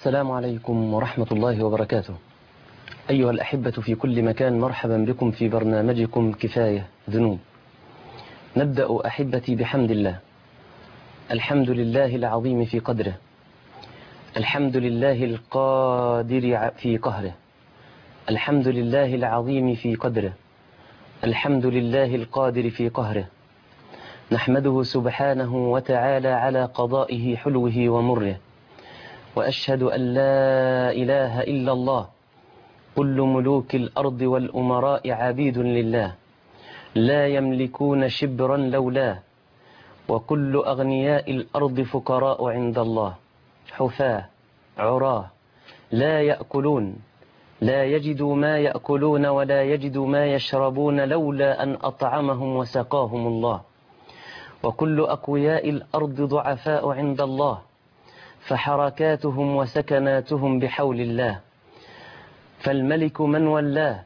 السلام عليكم ورحمة الله وبركاته. أيها الأحبة في كل مكان، مرحبا بكم في برنامجكم كفاية ذنوب. نبدأ أحبتي بحمد الله. الحمد لله العظيم في قدره، الحمد لله القادر في قهره، الحمد لله العظيم في قدره، الحمد لله القادر في قهره. نحمده سبحانه وتعالى على قضائه حلوه ومره، وأشهد أن لا إله إلا الله. كل ملوك الأرض والأمراء عبيد لله، لا يملكون شبرا لولاه، وكل أغنياء الأرض فقراء عند الله، حفاة عراه لا يأكلون، لا يجدوا ما يأكلون ولا يجدوا ما يشربون لولا أن أطعمهم وسقاهم الله. وكل أقوياء الأرض ضعفاء عند الله، فحركاتهم وسكناتهم بحول الله. فالملك من ولاه،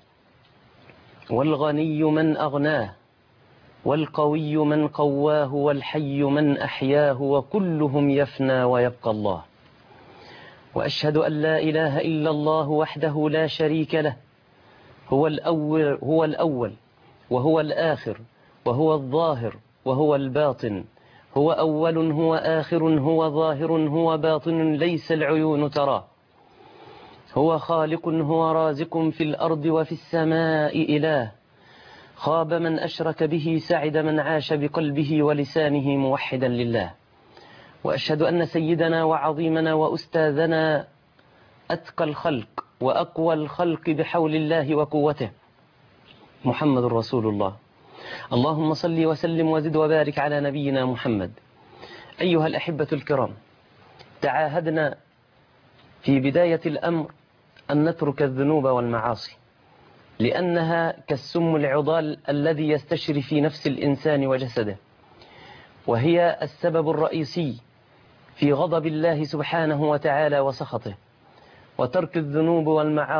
والغني من أغناه، والقوي من قواه، والحي من أحياه، وكلهم يفنى ويبقى الله. وأشهد أن لا إله إلا الله وحده لا شريك له، هو الأول وهو الآخر وهو الظاهر وهو الباطن، هو أول هو آخر هو ظاهر هو باطن ليس العيون تراه، هو خالق هو رازق في الأرض وفي السماء إله. خاب من أشرك به، سعد من عاش بقلبه ولسانه موحدا لله. وأشهد أن سيدنا وعظيمنا وأستاذنا أتقى الخلق وأقوى الخلق بحول الله وقوته محمد رسول الله. اللهم صل وسلم وزد وبارك على نبينا محمد. أيها الأحبة الكرام، تعاهدنا في بداية الأمر أن نترك الذنوب والمعاصي، لأنها كالسم العضال الذي يستشري في نفس الإنسان وجسده، وهي السبب الرئيسي في غضب الله سبحانه وتعالى وسخطه. وترك الذنوب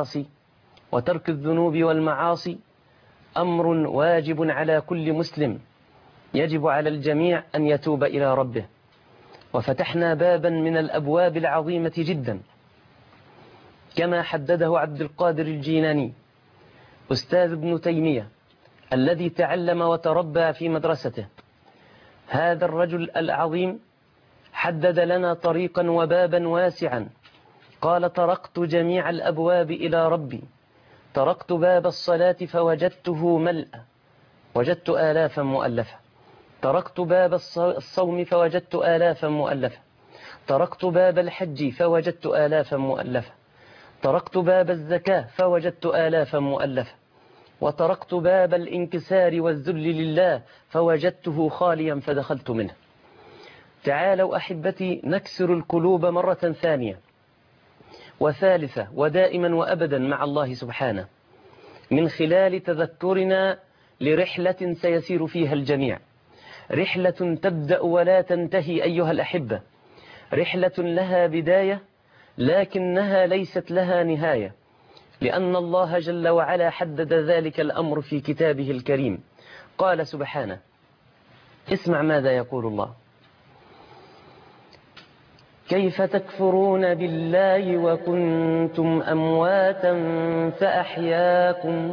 والمعاصي أمر واجب على كل مسلم، يجب على الجميع أن يتوب إلى ربه. وفتحنا بابا من الأبواب العظيمة جدا، كما حدده عبد القادر الجيلاني أستاذ ابن تيمية الذي تعلم وتربى في مدرسته. هذا الرجل العظيم حدد لنا طريقا وبابا واسعا، قال: تركت جميع الأبواب إلى ربي، تركت باب الصلاة فوجدته ملأ، وجدت آلافا مؤلفة، تركت باب الصوم فوجدت آلافا مؤلفة، تركت باب الحج فوجدت آلافا مؤلفة، تركت باب الزكاة فوجدت آلافا مؤلفة، وتركت باب الانكسار والذل لله فوجدته خاليا فدخلت منه. تعالوا أحبتي نكسر القلوب مرة ثانية وثالثة ودائما وأبدا مع الله سبحانه، من خلال تذكرنا لرحلة سيسير فيها الجميع، رحلة تبدأ ولا تنتهي أيها الأحبة، رحلة لها بداية لكنها ليست لها نهاية، لأن الله جل وعلا حدد ذلك الأمر في كتابه الكريم. قال سبحانه، اسمع ماذا يقول الله: كيف تكفرون بالله وكنتم أمواتا فأحياكم،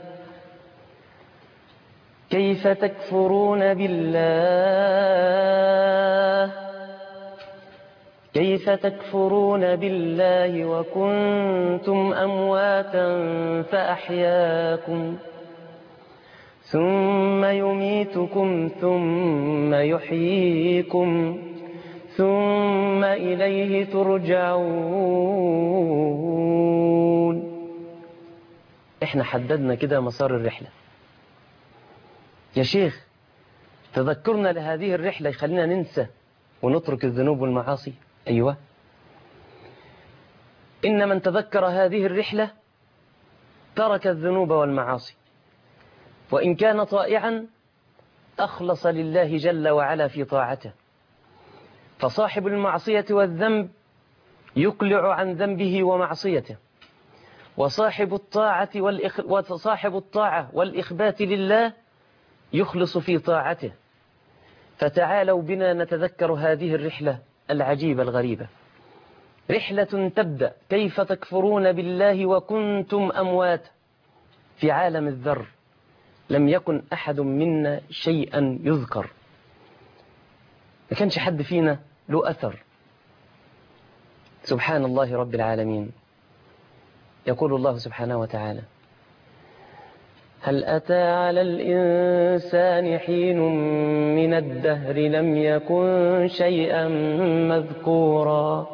كيف تكفرون بالله وكنتم أمواتا فأحياكم ثم يميتكم ثم يحييكم ثم إليه ترجعون. احنا حددنا كده مسار الرحلة يا شيخ، تذكرنا لهذه الرحلة يخلينا ننسى ونترك الذنوب والمعاصي. أيوة، إن من تذكر هذه الرحلة ترك الذنوب والمعاصي، وإن كان طائعا أخلص لله جل وعلا في طاعته. فصاحب المعصية والذنب يقلع عن ذنبه ومعصيته، وصاحب الطاعة والإخبات لله يخلص في طاعته. فتعالوا بنا نتذكر هذه الرحلة العجيبة الغريبة. رحلة تبدأ كيف تكفرون بالله وكنتم أموات في عالم الذر، لم يكن أحد منا شيئا يذكر، ما كانش حد فينا له أثر. سبحان الله رب العالمين. يقول الله سبحانه وتعالى: هل أتى على الإنسان حين من الدهر لم يكن شيئا مذكورا.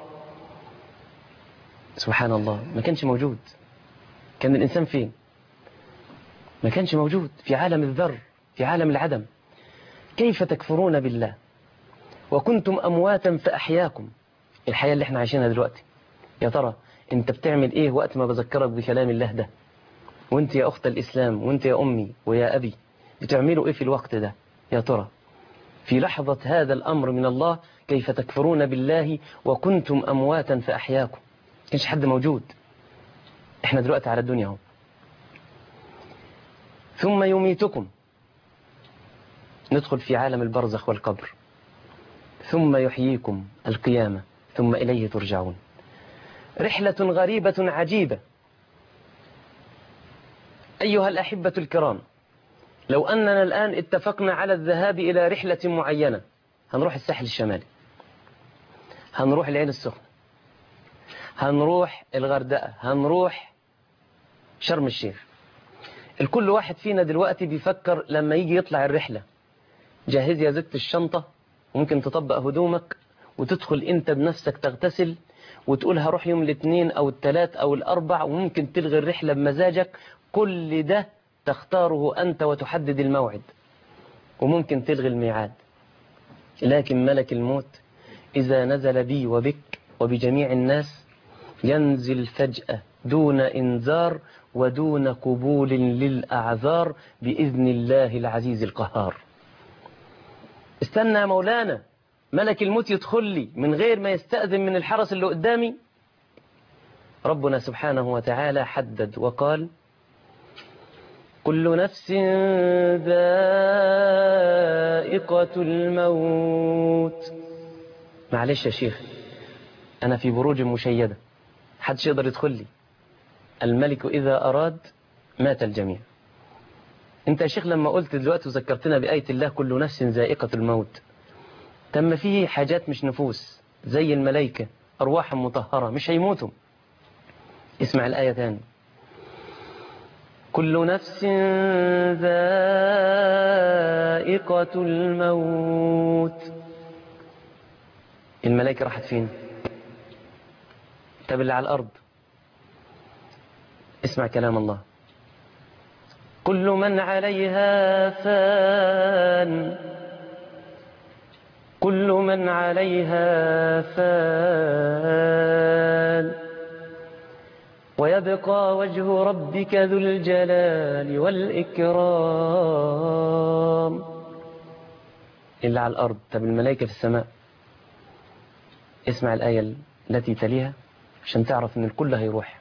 سبحان الله، ما كانش موجود. كان الإنسان فين؟ ما كانش موجود، في عالم الذر، في عالم العدم. كيف تكفرون بالله وكنتم أمواتا فأحياكم. الحياة اللي احنا عايشينها دلوقتي، يا ترى انت بتعمل ايه وقت ما بذكرك بكلام الله ده؟ وانت يا أخت الإسلام، وانت يا أمي ويا أبي، بتعملوا ايه في الوقت ده يا ترى؟ في لحظة هذا الأمر من الله، كيف تكفرون بالله وكنتم أمواتا فأحياكم. كانش حد موجود، احنا دلوقتي على الدنيا اهو. ثم يميتكم، ندخل في عالم البرزخ والقبر، ثم يحييكم القيامة، ثم إليه ترجعون. رحلة غريبة عجيبة. أيها الأحبة الكرام، لو أننا الآن اتفقنا على الذهاب إلى رحلة معينة، هنروح الساحل الشمالي، هنروح العين السخنة، هنروح الغردقة، هنروح شرم الشيخ. الكل واحد فينا دلوقتي بيفكر لما يجي يطلع الرحلة، جهز يا زت الشنطة، وممكن تطبق هدومك وتدخل انت بنفسك تغتسل وتقول هروح يوم الاثنين او الثلاث او الاربع، وممكن تلغي الرحلة بمزاجك. كل ده تختاره انت وتحدد الموعد، وممكن تلغي الميعاد. لكن ملك الموت إذا نزل بي وبك وبجميع الناس ينزل فجأة دون إنذار ودون قبول للأعذار بإذن الله العزيز القهار. استنى يا مولانا، ملك الموت يدخل لي من غير ما يستأذن من الحرس اللي قدامي؟ ربنا سبحانه وتعالى حدد وقال: كل نفس ذائقة الموت. معلش يا شيخ، أنا في بروج مشيدة، حدش يقدر يدخل لي. الملك إذا أراد مات الجميع. انت يا شيخ لما قلت دلوقتي وذكرتنا بآية الله كل نفس ذائقة الموت، تم فيه حاجات مش نفوس زي الملائكة، أرواح مطهرة مش هيموتوا. اسمع الآية تاني: كل نفس ذائقة الموت. الملائكة راحت فين؟ طب اللي على الأرض، اسمع كلام الله: كل من عليها فان، كل من عليها فان، ويبقى وجه ربك ذو الجلال والإكرام. اللي على الأرض. طب الملائكة في السماء، اسمع الآية التي تليها عشان تعرف ان الكل هيروح.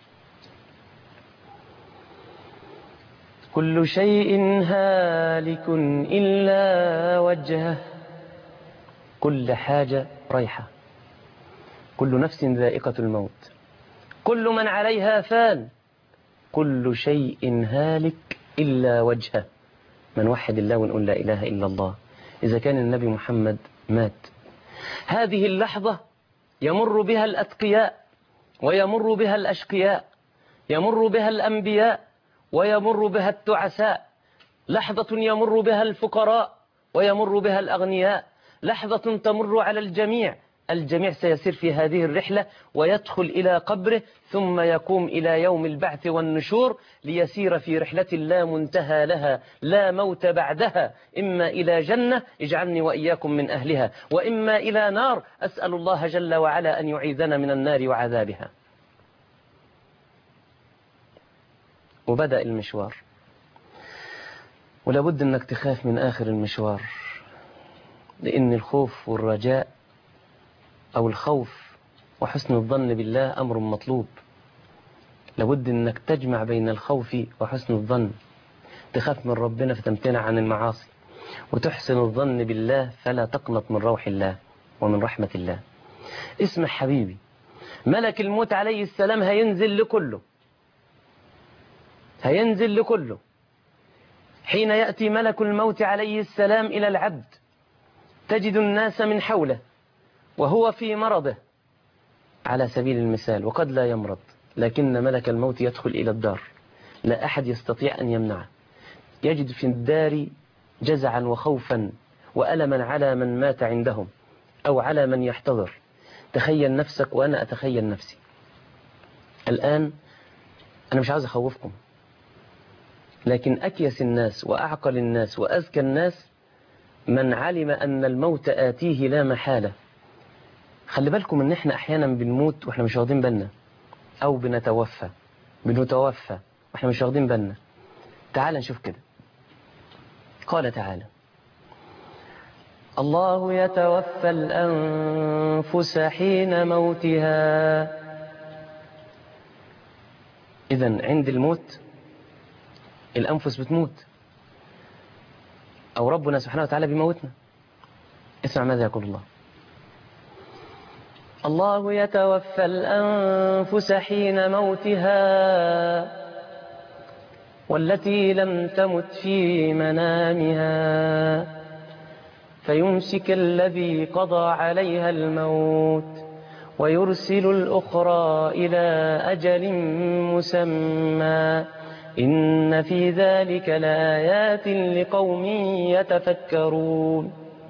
كل شيء هالك إلا وجهه. كل حاجة رايحة، كل نفس ذائقة الموت، كل من عليها فان، كل شيء هالك إلا وجهه. من وحد الله ونقول لا إله إلا الله. إذا كان النبي محمد مات، هذه اللحظة يمر بها الأتقياء ويمر بها الأشقياء، يمر بها الأنبياء ويمر بها التعساء، لحظة يمر بها الفقراء ويمر بها الأغنياء، لحظة تمر على الجميع. الجميع سيسير في هذه الرحلة ويدخل إلى قبره، ثم يقوم إلى يوم البعث والنشور ليسير في رحلة لا منتهى لها، لا موت بعدها، إما إلى جنة اجعلني وإياكم من أهلها، وإما إلى نار أسأل الله جل وعلا أن يعيذنا من النار وعذابها. وبدأ المشوار، ولابد أنك تخاف من آخر المشوار، لأن الخوف والرجاء أو الخوف وحسن الظن بالله أمر مطلوب. لابد أنك تجمع بين الخوف وحسن الظن، تخاف من ربنا فتمتنع عن المعاصي، وتحسن الظن بالله فلا تقنط من روح الله ومن رحمة الله. اسمع حبيبي، ملك الموت عليه السلام هينزل لكله. حين يأتي ملك الموت عليه السلام إلى العبد تجد الناس من حوله وهو في مرضه على سبيل المثال، وقد لا يمرض، لكن ملك الموت يدخل إلى الدار، لا أحد يستطيع أن يمنعه، يجد في الدار جزعا وخوفا وألما على من مات عندهم أو على من يحتضر. تخيل نفسك وأنا أتخيل نفسي الآن. أنا مش عاوز أخوفكم، لكن أكيس الناس وأعقل الناس وأذكى الناس من علم أن الموت آتيه لا محالة. خلي بالكم أن احنا أحيانا بنموت وإحنا مش واخدين بالنا، أو بنتوفى وإحنا مش واخدين بالنا. تعال نشوف كده. قال تعالى: الله يتوفى الأنفس حين موتها. إذن عند الموت الأنفس بتموت، أو ربنا سبحانه وتعالى بيموتنا. اسمع ماذا يقول الله: الله يتوفى الأنفس حين موتها والتي لم تمت في منامها فيمسك الذي قضى عليها الموت ويرسل الأخرى إلى أجل مسمى إن في ذلك لآيات لقوم يتفكرون.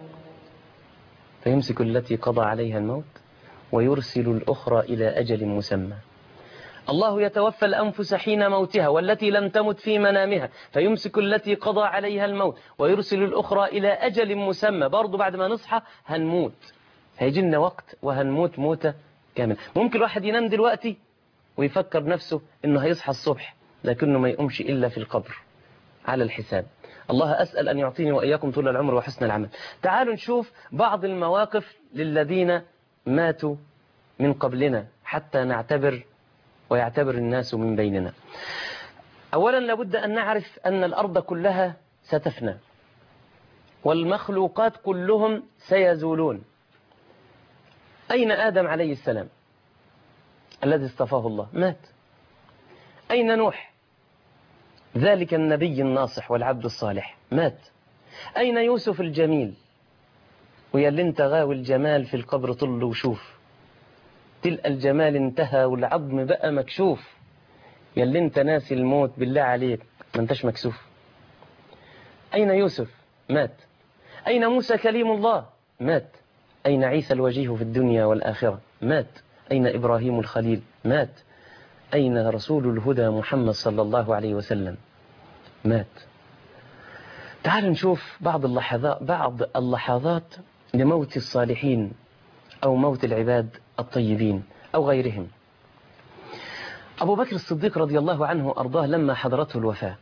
فيمسك التي قضى عليها الموت ويرسل الأخرى إلى أجل مسمى. الله يتوفى الأنفس حين موتها والتي لم تمت في منامها فيمسك التي قضى عليها الموت ويرسل الأخرى إلى أجل مسمى. برضو بعد ما نصحى هنموت، هيجي لنا وقت وهنموت موتة كامل. ممكن الواحد ينام دلوقتي ويفكر نفسه إنه هيصحى الصبح، لكنه ما يقومش إلا في القبر على الحساب. الله أسأل أن يعطيني وإياكم طول العمر وحسن العمل. تعالوا نشوف بعض المواقف للذين ماتوا من قبلنا حتى نعتبر ويعتبر الناس من بيننا. أولا لابد أن نعرف أن الأرض كلها ستفنى والمخلوقات كلهم سيزولون. أين آدم عليه السلام الذي اصطفاه الله؟ مات. أين نوح ذلك النبي الناصح والعبد الصالح؟ مات. أين يوسف الجميل ويا انت غاوي الجمال في القبر طل وشوف، تلقى الجمال انتهى والعظم بقى مكشوف، يا اللي انت ناسي الموت بالله عليك ما انتش مكسوف. أين يوسف؟ مات. أين موسى كليم الله؟ مات. أين عيسى الوجيه في الدنيا والآخرة؟ مات. أين إبراهيم الخليل؟ مات. أين رسول الهدى محمد صلى الله عليه وسلم؟ مات. تعالوا نشوف بعض اللحظات لموت الصالحين أو موت العباد الطيبين أو غيرهم. أبو بكر الصديق رضي الله عنه أرضاه لما حضرته الوفاة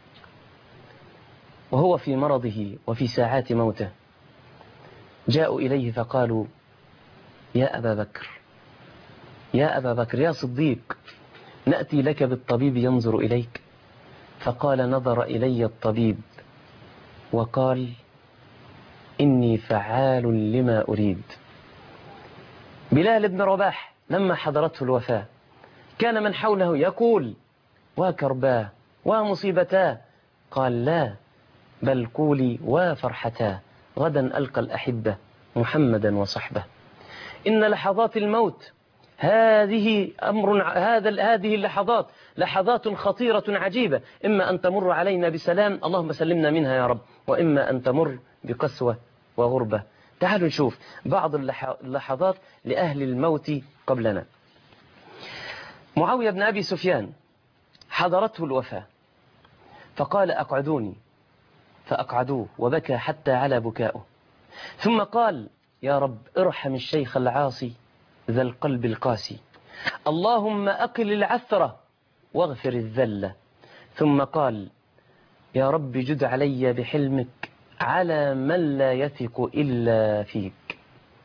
وهو في مرضه وفي ساعات موته، جاءوا إليه فقالوا: يا أبا بكر، يا أبا بكر، يا صديق، نأتي لك بالطبيب ينظر إليك. فقال: نظر إلي الطبيب وقال: إني فعال لما أريد. بلال بن رباح لما حضرته الوفاة كان من حوله يقول: وكرباه ومصيبتاه، قال: لا، بل قولي وفرحتاه، غدا ألقى الأحبة محمدا وصحبه. إن لحظات الموت هذه اللحظات لحظات خطيرة عجيبة، إما أن تمر علينا بسلام، اللهم سلمنا منها يا رب، وإما أن تمر بقسوة وغربة. تعالوا نشوف بعض اللحظات لأهل الموت قبلنا. معاوية بن أبي سفيان حضرته الوفاة فقال: أقعدوني، فأقعدوه وبكى حتى على بكاؤه، ثم قال: يا رب ارحم الشيخ العاصي ذا القلب القاسي، اللهم أقل العثرة واغفر الذلة. ثم قال: يا رب جد علي بحلمك على من لا يثق إلا فيك.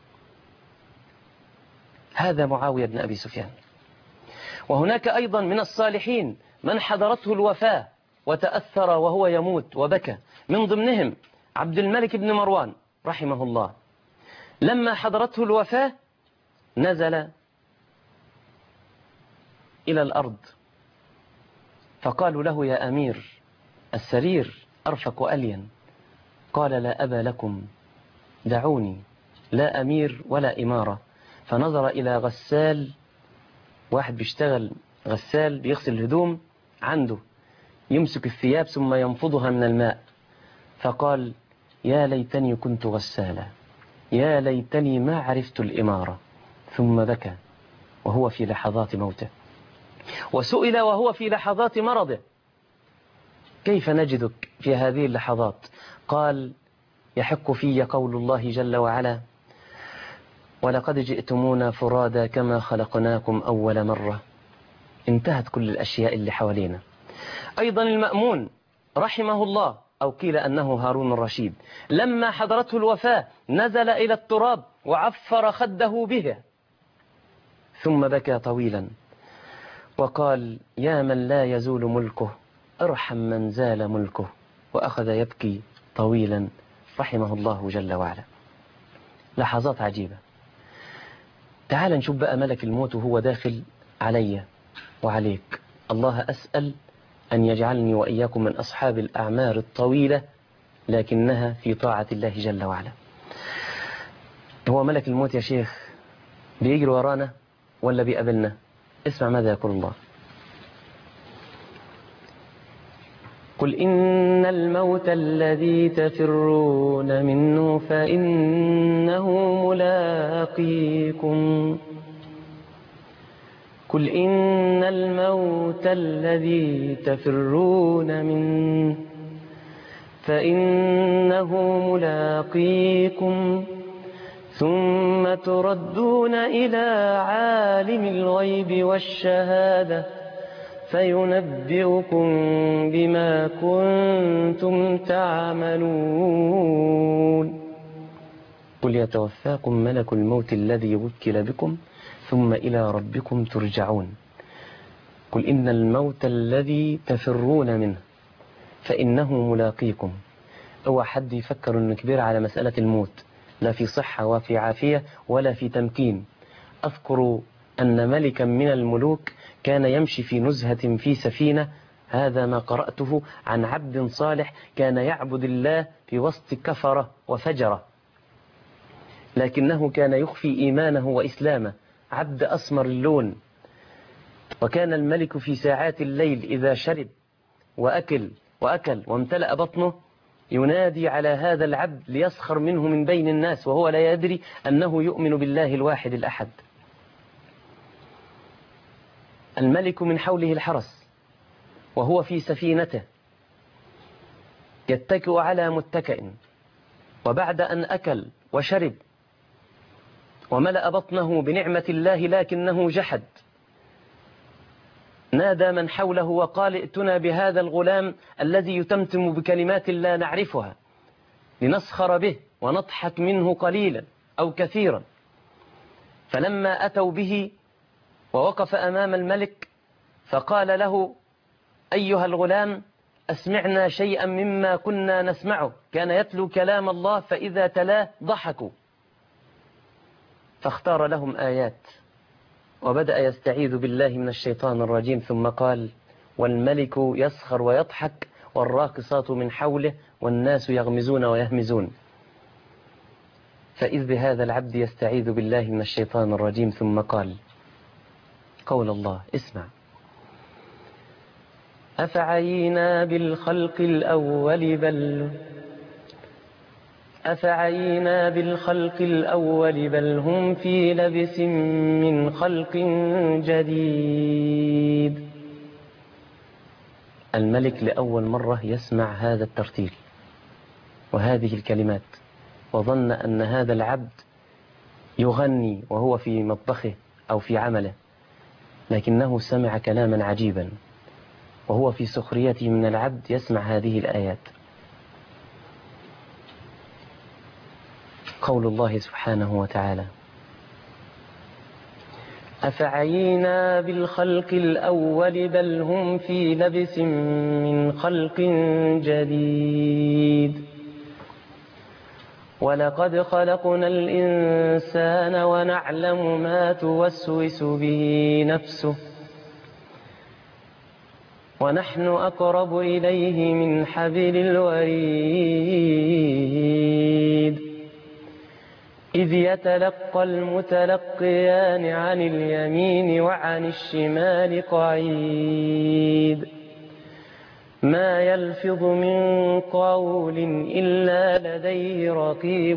هذا معاوية بن أبي سفيان. وهناك أيضا من الصالحين من حضرته الوفاة وتأثر وهو يموت وبكى، من ضمنهم عبد الملك بن مروان رحمه الله. لما حضرته الوفاة نزل إلى الأرض، فقالوا له: يا أمير، السرير أرفق وألين. قال: لا أبا لكم، دعوني، لا أمير ولا إمارة. فنظر إلى غسال، واحد بيشتغل غسال بيغسل الهدوم عنده، يمسك الثياب ثم ينفضها من الماء، فقال: يا ليتني كنت غسالا، يا ليتني ما عرفت الإمارة. ثم بكى وهو في لحظات موته. وسئل وهو في لحظات مرضه: كيف نجدك في هذه اللحظات؟ قال: يحق في قول الله جل وعلا: ولقد جئتمونا فرادا كما خلقناكم أول مرة. انتهت كل الأشياء اللي حوالينا. أيضا المأمون رحمه الله، أو قيل أنه هارون الرشيد، لما حضرته الوفاة نزل إلى التراب وعفر خده به، ثم بكى طويلا وقال: يا من لا يزول ملكه، ارحم من زال ملكه. وأخذ يبكي طويلا رحمه الله جل وعلا. لحظات عجيبة. تعال نشوف بقى ملك الموت وهو داخل علي وعليك. الله أسأل أن يجعلني وإياكم من أصحاب الأعمار الطويلة لكنها في طاعة الله جل وعلا. هو ملك الموت يا شيخ بيجري ورانا ولا بيقابلنا؟ اسمع ماذا يقول الله: قل إن الموت الذي تفرون منه فإنه ملاقيكم. قل إن الموت الذي تفرون منه فإنه ملاقيكم ثم تردون إلى عالم الغيب والشهادة فينبئكم بما كنتم تعملون. قل يتوفاكم ملك الموت الذي وكل بكم ثم إلى ربكم ترجعون. قل إن الموت الذي تفرون منه فإنه ملاقيكم. اوعى حد يفكر انه كبير على مسألة الموت، لا في صحة وفي عافية ولا في تمكين. أذكر أن ملكا من الملوك كان يمشي في نزهة في سفينة، هذا ما قرأته عن عبد صالح كان يعبد الله في وسط كفرة وفجرة، لكنه كان يخفي إيمانه وإسلامه، عبد أسمر اللون. وكان الملك في ساعات الليل إذا شرب وأكل وامتلأ بطنه ينادي على هذا العبد ليسخر منه من بين الناس، وهو لا يدري أنه يؤمن بالله الواحد الأحد. الملك من حوله الحرس وهو في سفينته يتكئ على متكئ، وبعد أن أكل وشرب وملأ بطنه بنعمة الله لكنه جحد، نادى من حوله وقال: ائتنا بهذا الغلام الذي يتمتم بكلمات لا نعرفها لنسخر به ونضحك منه قليلا أو كثيرا. فلما أتوا به ووقف أمام الملك فقال له: أيها الغلام، أسمعنا شيئا مما كنا نسمعه. كان يتلو كلام الله فإذا تلاه ضحكوا، فاختار لهم آيات وبدأ يستعيذ بالله من الشيطان الرجيم، ثم قال: والملك يسخر ويضحك والراقصات من حوله والناس يغمزون ويهمزون. فإذ بهذا العبد يستعيذ بالله من الشيطان الرجيم ثم قال قول الله، اسمع: أفعينا بالخلق الأول بل هم في لبس من خلق جديد. الملك لأول مرة يسمع هذا الترتيل وهذه الكلمات، وظن أن هذا العبد يغني وهو في مطبخه أو في عمله، لكنه سمع كلاما عجيبا وهو في سخريته من العبد يسمع هذه الآيات. قول الله سبحانه وتعالى: أفعينا بالخلق الأول بل هم في لبس من خلق جديد ولقد خلقنا الإنسان ونعلم ما توسوس به نفسه ونحن أقرب إليه من حبل الوريد إذ يتلقى المتلقيان عن اليمين وعن الشمال قعيد ما يلفظ من قول إلا لديه رقيب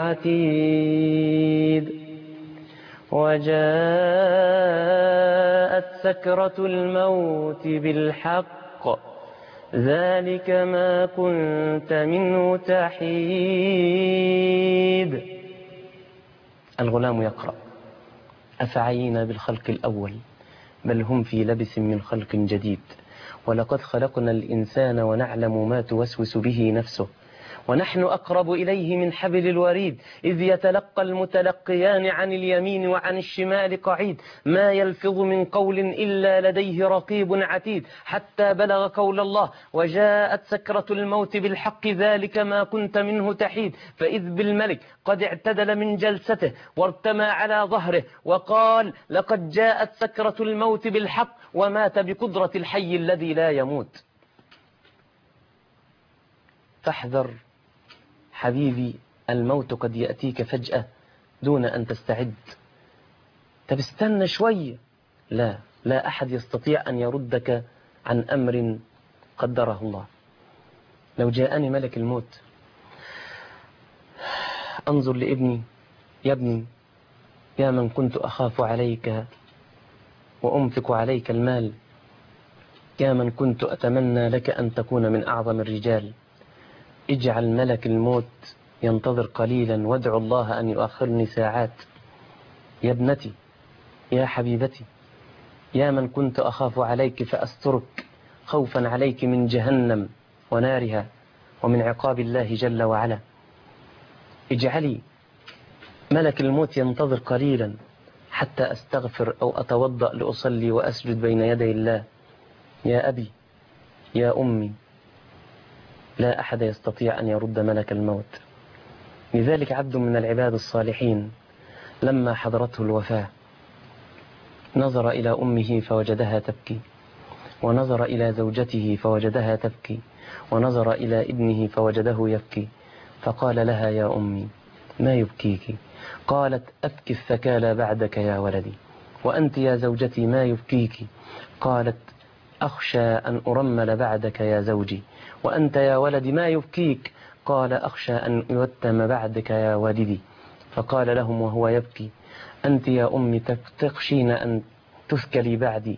عتيد وجاءت سكرة الموت بالحق ذلك ما كنت منه تحيد. الغلام يقرأ أفعينا بالخلق الأول بل هم في لبس من خلق جديد ولقد خلقنا الإنسان ونعلم ما توسوس به نفسه ونحن أقرب إليه من حبل الوريد إذ يتلقى المتلقيان عن اليمين وعن الشمال قعيد ما يلفظ من قول إلا لديه رقيب عتيد حتى بلغ قول الله وجاءت سكرة الموت بالحق ذلك ما كنت منه تحيد فإذ بالملك قد اعتدل من جلسته وارتمى على ظهره وقال لقد جاءت سكرة الموت بالحق ومات بقدرة الحي الذي لا يموت. فاحذر حبيبي الموت قد يأتيك فجأة دون أن تستعد. طب استنى شوية. لا أحد يستطيع أن يردك عن أمر قدره الله. لو جاءني ملك الموت أنظر لابني يا ابني يا من كنت أخاف عليك وأنفق عليك المال يا من كنت أتمنى لك أن تكون من أعظم الرجال اجعل ملك الموت ينتظر قليلا وادعو الله أن يؤخرني ساعات. يا ابنتي يا حبيبتي يا من كنت أخاف عليك فأسترك خوفا عليك من جهنم ونارها ومن عقاب الله جل وعلا. اجعلي ملك الموت ينتظر قليلا حتى أستغفر أو أتوضأ لأصلي وأسجد بين يدي الله. يا أبي يا أمي لا أحد يستطيع أن يرد ملك الموت. لذلك عبد من العباد الصالحين لما حضرته الوفاة نظر إلى أمه فوجدها تبكي ونظر إلى زوجته فوجدها تبكي ونظر إلى ابنه فوجده يبكي فقال لها يا أمي ما يبكيك؟ قالت أبكي الثكالى بعدك يا ولدي. وأنت يا زوجتي ما يبكيك؟ قالت أخشى أن أرمل بعدك يا زوجي. وأنت يا ولدي ما يبكيك؟ قال أخشى أن يتم بعدك يا والدي. فقال لهم وهو يبكي أنت يا أمي تخشين أن تثكلي بعدي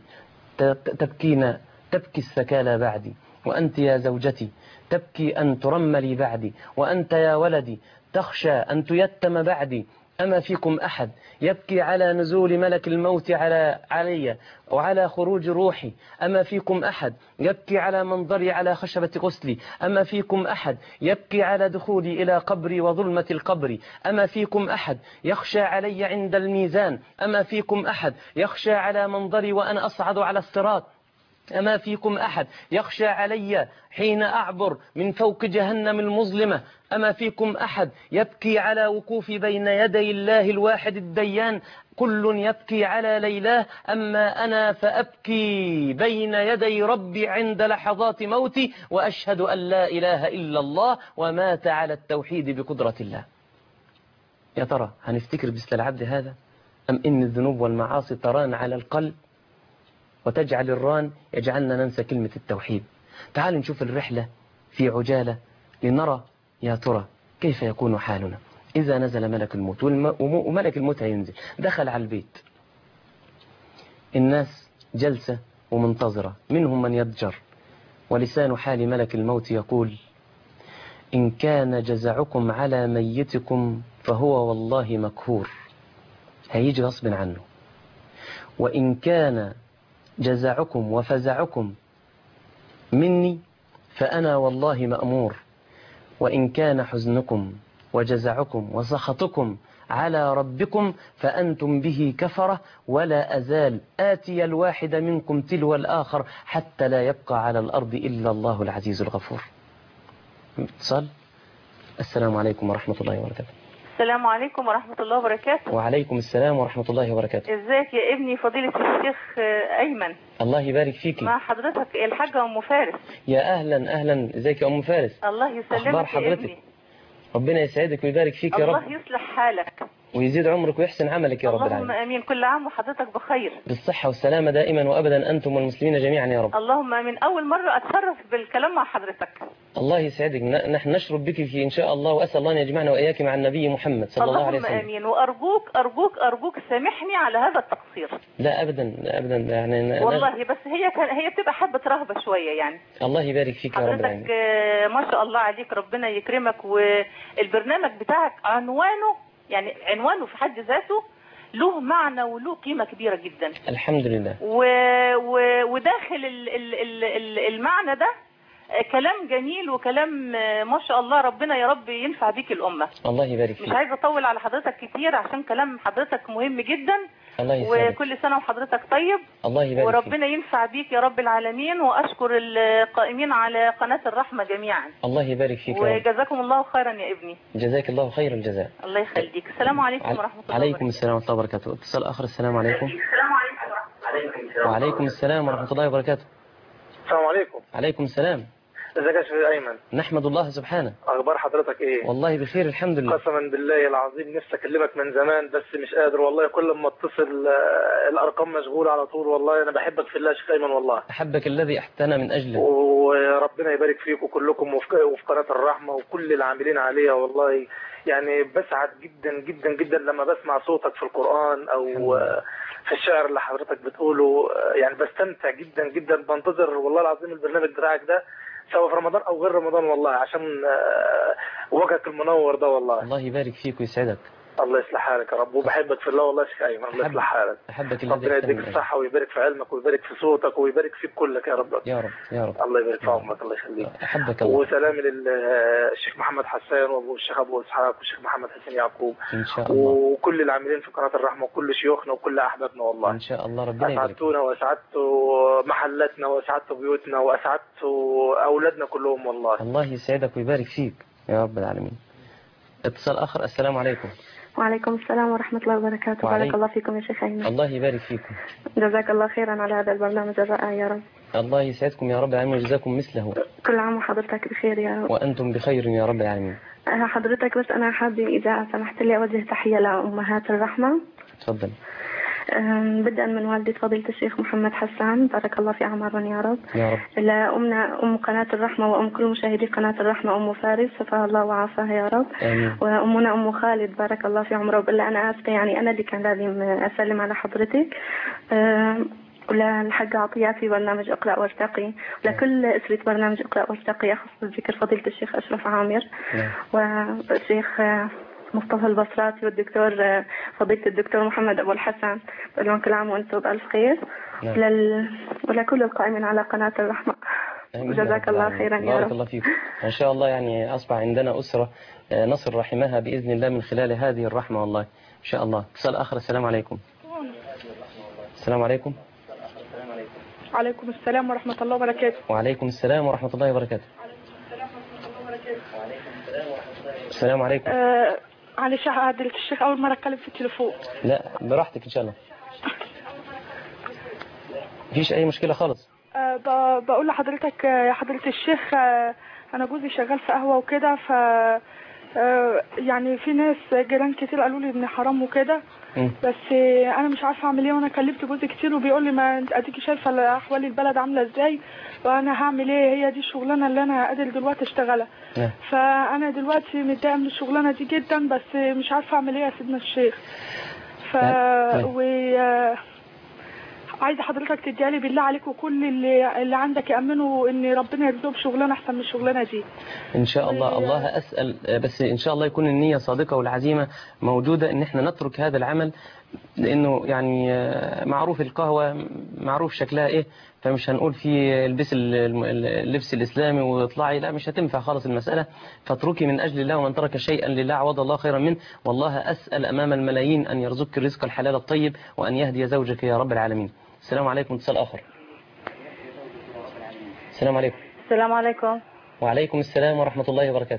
تبكي الثكالى بعدي. وأنت يا زوجتي تبكي أن ترملي بعدي. وأنت يا ولدي تخشى أن تيتم بعدي. أما فيكم أحد يبكي على نزول ملك الموت علي وعلى خروج روحي؟ أما فيكم أحد يبكي على منظري على خشبة غسلي؟ أما فيكم أحد يبكي على دخولي إلى قبري وظلمة القبر؟ أما فيكم أحد يخشى علي عند الميزان؟ أما فيكم أحد يخشى على منظري وأنا أصعد على الصراط؟ أما فيكم أحد يخشى علي حين أعبر من فوق جهنم المظلمة؟ أما فيكم أحد يبكي على وقوفي بين يدي الله الواحد الديان؟ كل يبكي على ليلاه أما أنا فأبكي بين يدي ربي عند لحظات موتي وأشهد أن لا إله إلا الله ومات على التوحيد بقدرة الله. يا ترى هنفتكر مثل العبد هذا أم إن الذنوب والمعاصي تران على القلب وتجعل الران يجعلنا ننسى كلمة التوحيد؟ تعال نشوف الرحلة في عجالة لنرى يا ترى كيف يكون حالنا إذا نزل ملك الموت. وملك الموت هينزل. دخل على البيت الناس جلسة ومنتظرة منهم من يضجر ولسان حال ملك الموت يقول إن كان جزعكم على ميتكم فهو والله مكهور هيجي غصب عنه. وإن كان جزعكم وفزعكم مني فأنا والله مأمور. وإن كان حزنكم وجزعكم وسخطكم على ربكم فأنتم به كفرة ولا أزال آتي الواحد منكم تلو الآخر حتى لا يبقى على الأرض إلا الله العزيز الغفور. اتصال. السلام عليكم ورحمة الله وبركاته. السلام عليكم ورحمة الله وبركاته. وعليكم السلام ورحمة الله وبركاته. ازيك يا ابني فضيلة الشيخ أيمن؟ الله يبارك فيكي. مع حضرتك الحاجة أم فارس. يا أهلا أهلا، ازيك يا أم فارس؟ الله يسلمك. أخبار حضرتك؟ يا ابني ربنا يسعدك ويبارك فيك يا رب. الله يصلح حالك ويزيد عمرك ويحسن عملك يا رب العالمين. اللهم امين. كل عام وحضرتك بخير، بالصحة والسلامة دائما وأبدا أنتم والمسلمين جميعا يا رب. اللهم امين. أول مرة أتشرف بالكلام مع حضرتك. الله يسعدك. نحن نشرب بك في إن شاء الله، وأسأل الله أن يجمعنا وإياك مع النبي محمد صلى الله عليه وسلم. اللهم امين. وأرجوك أرجوك أرجوك سامحني على هذا التقصير. لا أبدا أبدا يعني والله بس هي بتبقى حبة رهبة شوية يعني. الله يبارك فيك يا رب العالمين. حضرتك ما شاء الله عليك، ربنا يكرمك. والبرنامج بتاعك عنوانه في حد ذاته له معنى وله قيمة كبيرة جدا. الحمد لله. وداخل المعنى ده كلام جميل وكلام ما شاء الله، ربنا يا رب ينفع بيك الأمة. الله يبارك فيك. مش عايزة أطول على حضرتك كتير عشان كلام حضرتك مهم جدا. الله يسعدك. وكل سنة وحضرتك طيب. الله يبارك وربنا فيك. ينفع بيك يا رب العالمين. وأشكر القائمين على قناة الرحمة جميعا. الله يبارك فيك. وجزاكم الله خيرا يا ابني. جزاك الله خير الجزاء. الله يخليك. السلام عليكم ورحمة الله وبركاته. عليكم السلام ورحمة الله وبركاته. اتصال آخر. السلام عليكم. وعليكم السلام ورحمة الله وبركاته. السلام عليكم. عليكم السلام. ازيك يا شيخ ايمن؟ نحمد الله سبحانه. اخبار حضرتك ايه؟ والله بخير الحمد لله. قسما بالله العظيم نفسي اكلمك من زمان بس مش قادر والله، كل ما اتصل الارقام مشغوله على طول. والله انا بحبك في الله يا شيخ ايمن والله. احبك الذي احتنى من اجله. وربنا يبارك فيكم كلكم وفي قناه الرحمه وكل العاملين عليها والله. يعني بسعد جدا جدا جدا لما بسمع صوتك في القرآن او في الشعر اللي حضرتك بتقوله. يعني بستمتع جدا جدا، بنتظر والله العظيم البرنامج بتاعك ده سواء في رمضان او غير رمضان والله، عشان وجهك المنور ده والله. الله يبارك فيك ويسعدك. الله يصلح حالك يا رب. وبحبك في الله والله يا شيخ ايمن. الله يصلح حالك. احبك الذي ربنا يديك الصحه ويبارك في علمك ويبارك في صوتك ويبارك فيك كلك يا رب. يا رب يا رب. الله يبارك في عمرك. الله يخليك. احبك الله. وسلامي للشيخ محمد حسان والشيخ ابو اسحاق والشيخ محمد حسين يعقوب ان شاء الله، وكل العاملين في قناه الرحمه وكل شيوخنا وكل احبابنا والله. ان شاء الله ربنا يبارك. اسعدتونا واسعدتوا محلاتنا واسعدتوا بيوتنا واسعدتوا اولادنا كلهم والله. الله يسعدك ويبارك فيك يا رب العالمين. اتصال اخر. السلام عليكم. وعليكم السلام ورحمة الله وبركاته. بارك الله فيكم يا شيخ أيمن. الله يبارك فيكم. جزاك الله خيرا على هذا البرنامج الرائع يا رب. الله يسعدكم يا رب العالمين ويجزاكم مثله. كل عام وحضرتك بخير يا رب. وأنتم بخير يا رب العالمين. حضرتك بس أنا حابة إذا سمحت لي أوجه تحية لأمهات الرحمة. تفضل. بدءا من والدة فضيلة الشيخ محمد حسان بارك الله في أعمارهم يا رب. يا رب. لأمنا أم قناة الرحمة وأم كل مشاهدي قناة الرحمة أم فارس شفاها الله وعافاها يا رب. آمين. وأمنا أم خالد بارك الله في عمره. بالله أنا آسفة يعني أنا اللي كان لازم أسلم على حضرتك. وللحاجة عطية في برنامج اقرأ وارتقي، ولكل أسرة برنامج اقرأ وارتقي أخص بالذكر فضيلة الشيخ أشرف عامر والشيخ مصطفى البصراتي والدكتور فضيلة الدكتور محمد أبو الحسن. بقول لهم كل عام وأنتم بألف خير. ولكل القائمين على قناة الرحمة. وجزاك الله خيرا يا رب. بارك الله فيكم. إن شاء الله يعني أصبح عندنا أسرة نصر رحمها بإذن الله من خلال هذه الرحمة والله إن شاء الله. اتصال آخر. السلام عليكم. السلام عليكم. وعليكم السلام ورحمة الله وبركاته. وعليكم السلام ورحمة الله وبركاته. السلام عليكم. معلش عادلة الشيخ أول مرة أتكلم في التليفون. لا براحتك إن شاء الله. مفيش أي مشكلة خالص. بقول لحضرتك يا حضرة الشيخ أنا جوزي شغال في قهوة وكده، ف يعني في ناس جيران كتير قالوا لي إن حرام وكده، بس أنا مش عارفة أعمل إيه. وأنا كلمت جوزي كتير وبيقول لي ما أنت أديكي شايفة أحوال البلد عاملة إزاي، وأنا هعمل إيه؟ هي دي الشغلانة اللي أنا قادر دلوقتي أشتغلها. فأنا دلوقتي متضايقة من الشغلانة دي جدا، بس مش عارفة أعمل إيه يا سيدنا الشيخ. عايزه حضرتك تديالي بالله عليك وكل اللي عندك يامنوا ان ربنا يرزقه بشغلانه احسن من الشغلانه دي ان شاء الله. الله اسال بس ان شاء الله يكون النيه صادقه والعزيمه موجوده ان احنا نترك هذا العمل، لانه يعني معروف القهوه معروف شكلها ايه، فمش هنقول في البس اللبس الاسلامي واطلعي، لا مش هتنفع خالص المساله. فاتركي من اجل الله، ومن ترك شيئا لله عوض الله خيرا منه. والله اسال امام الملايين ان يرزقك الرزق الحلال الطيب وان يهدي زوجك يا رب العالمين. السلام عليكم. اتصال آخر. السلام عليكم. السلام عليكم. وعليكم السلام ورحمة الله وبركاته.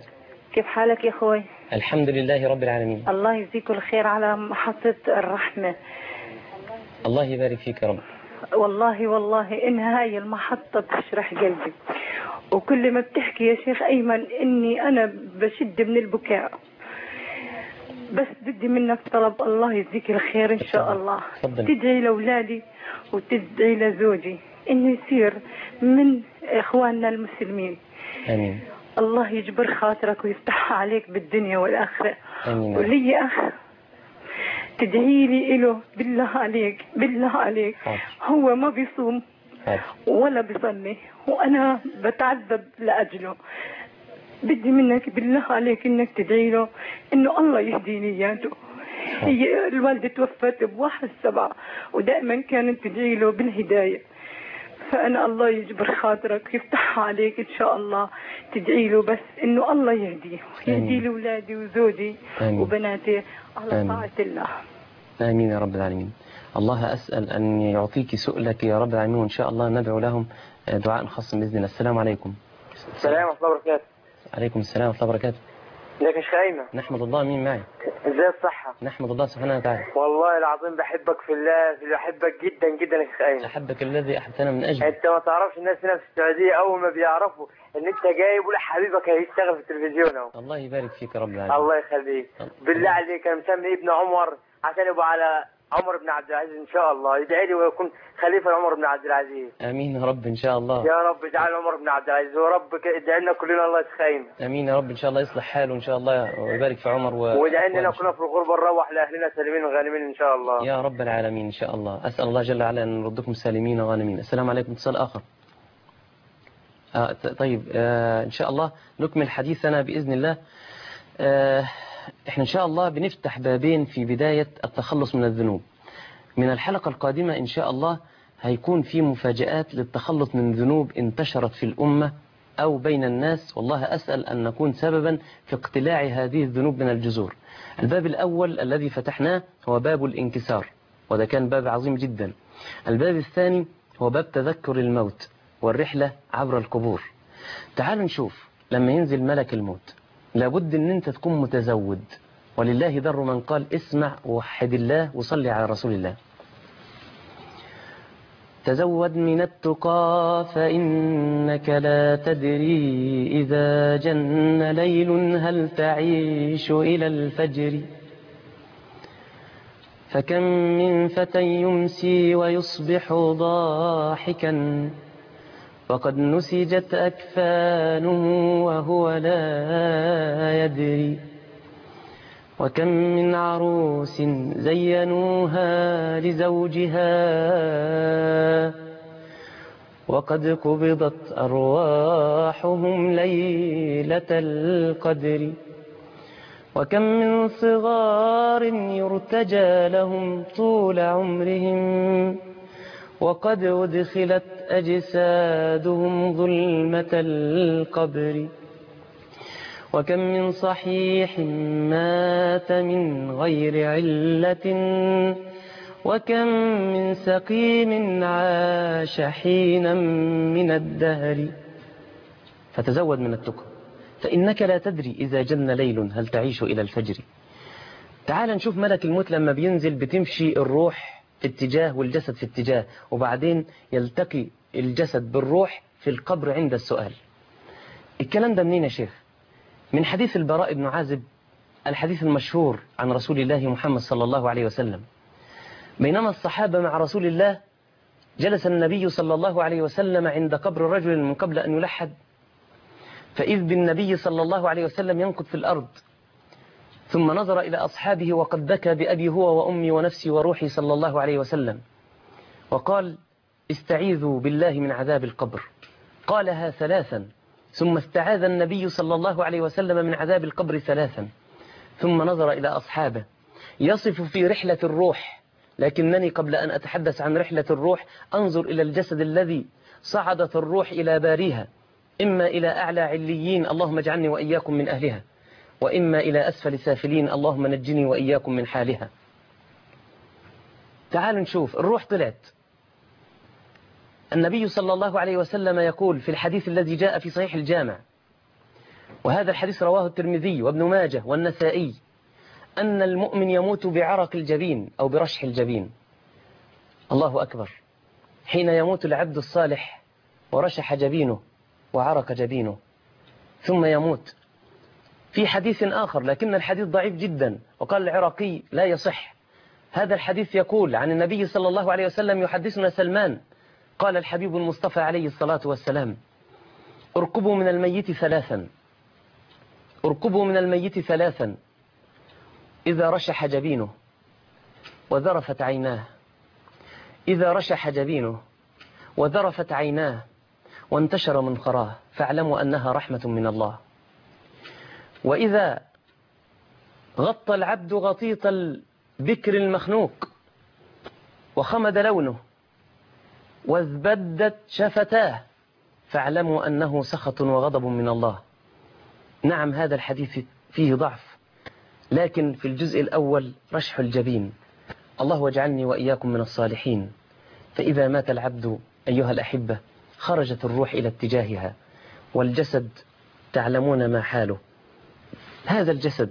كيف حالك يا أخوي؟ الحمد لله رب العالمين. الله يجزيك الخير على محطة الرحمة. الله يبارك فيك يا رب. والله إن هاي المحطة بتشرح قلبي، وكل ما بتحكي يا شيخ أيمن إني أنا بشد من البكاء. بس بدي منك طلب، الله يجزيك الخير إن شاء الله. تدعي لأولادي وتدعي لزوجي إنه يصير من إخواننا المسلمين. آمين. الله يجبر خاطرك ويفتحها عليك بالدنيا والآخرة. آمين. ولي أخ تدعي لي له، بالله عليك هو ما بيصوم ولا بيصلي وأنا بتعذب لأجله. بدي منك بالله عليك إنك تدعي له إنه الله يهديني إياته. هي الوالدة توفت ب1/7 ودائما كانت تدعي له بالهداية، فأنا الله يجبر خاطرك يفتحها عليك إن شاء الله. تدعي له بس إنه الله يهديه ويهدي لي أولادي وزوجي وبناتي على طاعة الله. آمين يا رب العالمين. الله أسأل أن يعطيك سؤلك يا رب العالمين، وإن شاء الله ندعو لهم دعاء خاص بإذن الله. السلام عليكم. السلام ورحمة الله وبركاته. عليكم السلام ورحمة الله وبركاته. ازيك يا شيخ أيمن؟ نحمد الله. مين معي؟ ازاي الصحة؟ نحمد الله سبحانه وتعالى. والله العظيم بحبك في الله، بحبك جدا جدا يا شيخ أيمن. أحبك الذي أحبتنا من أجله. أنت ما تعرفش الناس هنا في السعودية أول ما بيعرفوا إن أنت جاي يقول حبيبك هيشتغل في التلفزيون أهو. الله يبارك فيك يا رب العالمين. الله يخليك. بالله عليك أنا مسمي ابن عمر عشان يبقى على عمر بن عبد العزيز إن شاء الله، يدعي لي ويكون خليفة عمر بن عبد العزيز. آمين يا رب إن شاء الله. يا رب اجعل عمر بن عبد العزيز، ورب ادعي لنا كلنا الله يسخينا. آمين يا رب إن شاء الله يصلح حاله إن شاء الله ويبارك في عمر وادعي لنا كلنا في الغربة نروح لأهلنا سالمين وغانمين إن شاء الله. يا رب العالمين إن شاء الله. أسأل الله جل وعلا أن نردكم سالمين وغانمين. السلام عليكم. اتصال آخر. طيب إن شاء الله نكمل حديثنا بإذن الله. إحنا إن شاء الله بنفتح بابين في بداية التخلص من الذنوب. من الحلقة القادمة إن شاء الله هيكون في مفاجآت للتخلص من ذنوب انتشرت في الأمة أو بين الناس، والله أسأل أن نكون سببا في اقتلاع هذه الذنوب من الجذور. الباب الأول الذي فتحناه هو باب الانكسار، وده كان باب عظيم جدا. الباب الثاني هو باب تذكر الموت والرحلة عبر القبور. تعالوا نشوف لما ينزل ملك الموت لابد أن أنت تكون متزود، ولله در من قال اسمع ووحد الله وصلي على رسول الله. تزود من التقى فإنك لا تدري إذا جن ليل هل تعيش إلى الفجر. فكم من فتى يمسي ويصبح ضاحكا وقد نسجت أكفانه وهو لا يدري. وكم من عروس زينوها لزوجها وقد قبضت أرواحهم ليلة القدر. وكم من صغار يرتجى لهم طول عمرهم وقد أدخلت أجسادهم ظلمة القبر. وكم من صحيح مات من غير علة وكم من سقيم عاش حينا من الدهر. فتزود من التقى فإنك لا تدري إذا جن ليل هل تعيش إلى الفجر. تعال نشوف ملك الموت لما بينزل بتمشي الروح في اتجاه والجسد في اتجاه، وبعدين يلتقي الجسد بالروح في القبر عند السؤال. الكلام ده منين يا شيخ؟ من حديث البراء بن عازب، الحديث المشهور عن رسول الله محمد صلى الله عليه وسلم. بينما الصحابة مع رسول الله جلس النبي صلى الله عليه وسلم عند قبر رجل من قبل أن يلحد، فإذ بالنبي صلى الله عليه وسلم ينقض في الأرض، ثم نظر إلى أصحابه وقد بكى بأبي هو وأمي ونفسي وروحي صلى الله عليه وسلم، وقال استعيذوا بالله من عذاب القبر. قالها 3، ثم استعاذ النبي صلى الله عليه وسلم من عذاب القبر 3، ثم نظر إلى أصحابه يصف في رحلة الروح. لكنني قبل أن أتحدث عن رحلة الروح أنظر إلى الجسد الذي صعدت الروح إلى باريها، إما إلى أعلى عليين اللهم اجعلني وإياكم من أهلها، وإما إلى أسفل سافلين اللهم نجني وإياكم من حالها. تعالوا نشوف الروح طلعت. النبي صلى الله عليه وسلم يقول في الحديث الذي جاء في صحيح الجامع: وهذا الحديث رواه الترمذي وابن ماجه والنسائي، أن المؤمن يموت بعرق الجبين أو برشح الجبين. الله أكبر. حين يموت العبد الصالح ورشح جبينه وعرق جبينه ثم يموت. في حديث آخر لكن الحديث ضعيف جدا، وقال العراقي لا يصح. هذا الحديث يقول عن النبي صلى الله عليه وسلم، يحدثنا سلمان، قال الحبيب المصطفى عليه الصلاة والسلام: اركبوا من الميت ثلاثا، اركبوا من الميت ثلاثا: إذا رشح جبينه وذرفت عيناه، إذا رشح جبينه وذرفت عيناه وانتشر منخراه فاعلموا أنها رحمة من الله. وإذا غطى العبد غطيط البكر المخنوق وخمد لونه وازبدت شفتاه فاعلموا أنه سخط وغضب من الله. نعم هذا الحديث فيه ضعف، لكن في الجزء الأول رشح الجبين. الله واجعلني وإياكم من الصالحين. فإذا مات العبد أيها الأحبة خرجت الروح إلى اتجاهها، والجسد تعلمون ما حاله. هذا الجسد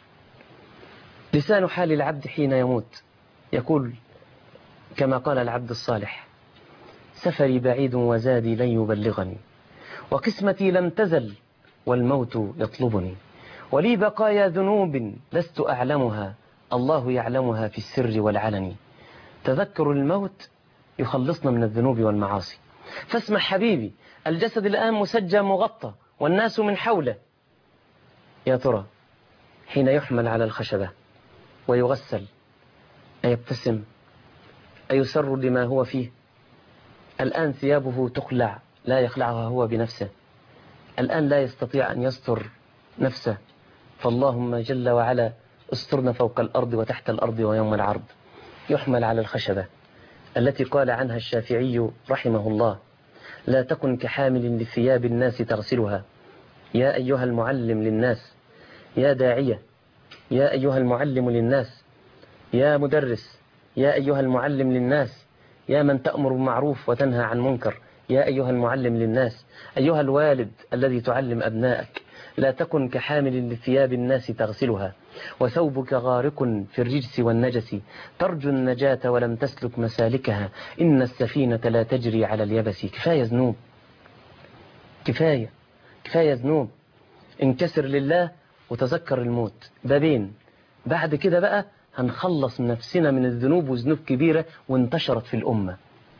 لسان حال العبد حين يموت يقول كما قال العبد الصالح: سفري بعيد وزادي لن يبلغني، وقسمتي لم تزل والموت يطلبني، ولي بقايا ذنوب لست أعلمها، الله يعلمها في السر والعلن. تذكر الموت يخلصنا من الذنوب والمعاصي. فاسمع حبيبي، الجسد الآن مسجى مغطى والناس من حوله. يا ترى حين يحمل على الخشبة ويغسل أيبتسم؟ أيسر لما هو فيه؟ الآن ثيابه تخلع لا يخلعها هو بنفسه، الآن لا يستطيع أن يستر نفسه، فاللهم جل وعلا استرنا فوق الأرض وتحت الأرض ويوم العرض. يحمل على الخشبة التي قال عنها الشافعي رحمه الله: لا تكن كحامل لثياب الناس تغسلها. يا أيها المعلم للناس، يا داعية، يا أيها المعلم للناس، يا مدرس، يا أيها المعلم للناس، يا من تأمر بالمعروف وتنهى عن منكر، يا أيها المعلم للناس، أيها الوالد الذي تعلم أبنائك. لا تكن كحامل لثياب الناس تغسلها وثوبك غارق في الرجس والنجس، ترجو النجاة ولم تسلك مسالكها، إن السفينة لا تجري على اليبس. كفاية ذنوب، كفاية ذنوب. انكسر لله وتذكر الموت. بابين بعد كده بقى هنخلص نفسنا من الذنوب، وذنوب كبيرة وانتشرت في الأمة.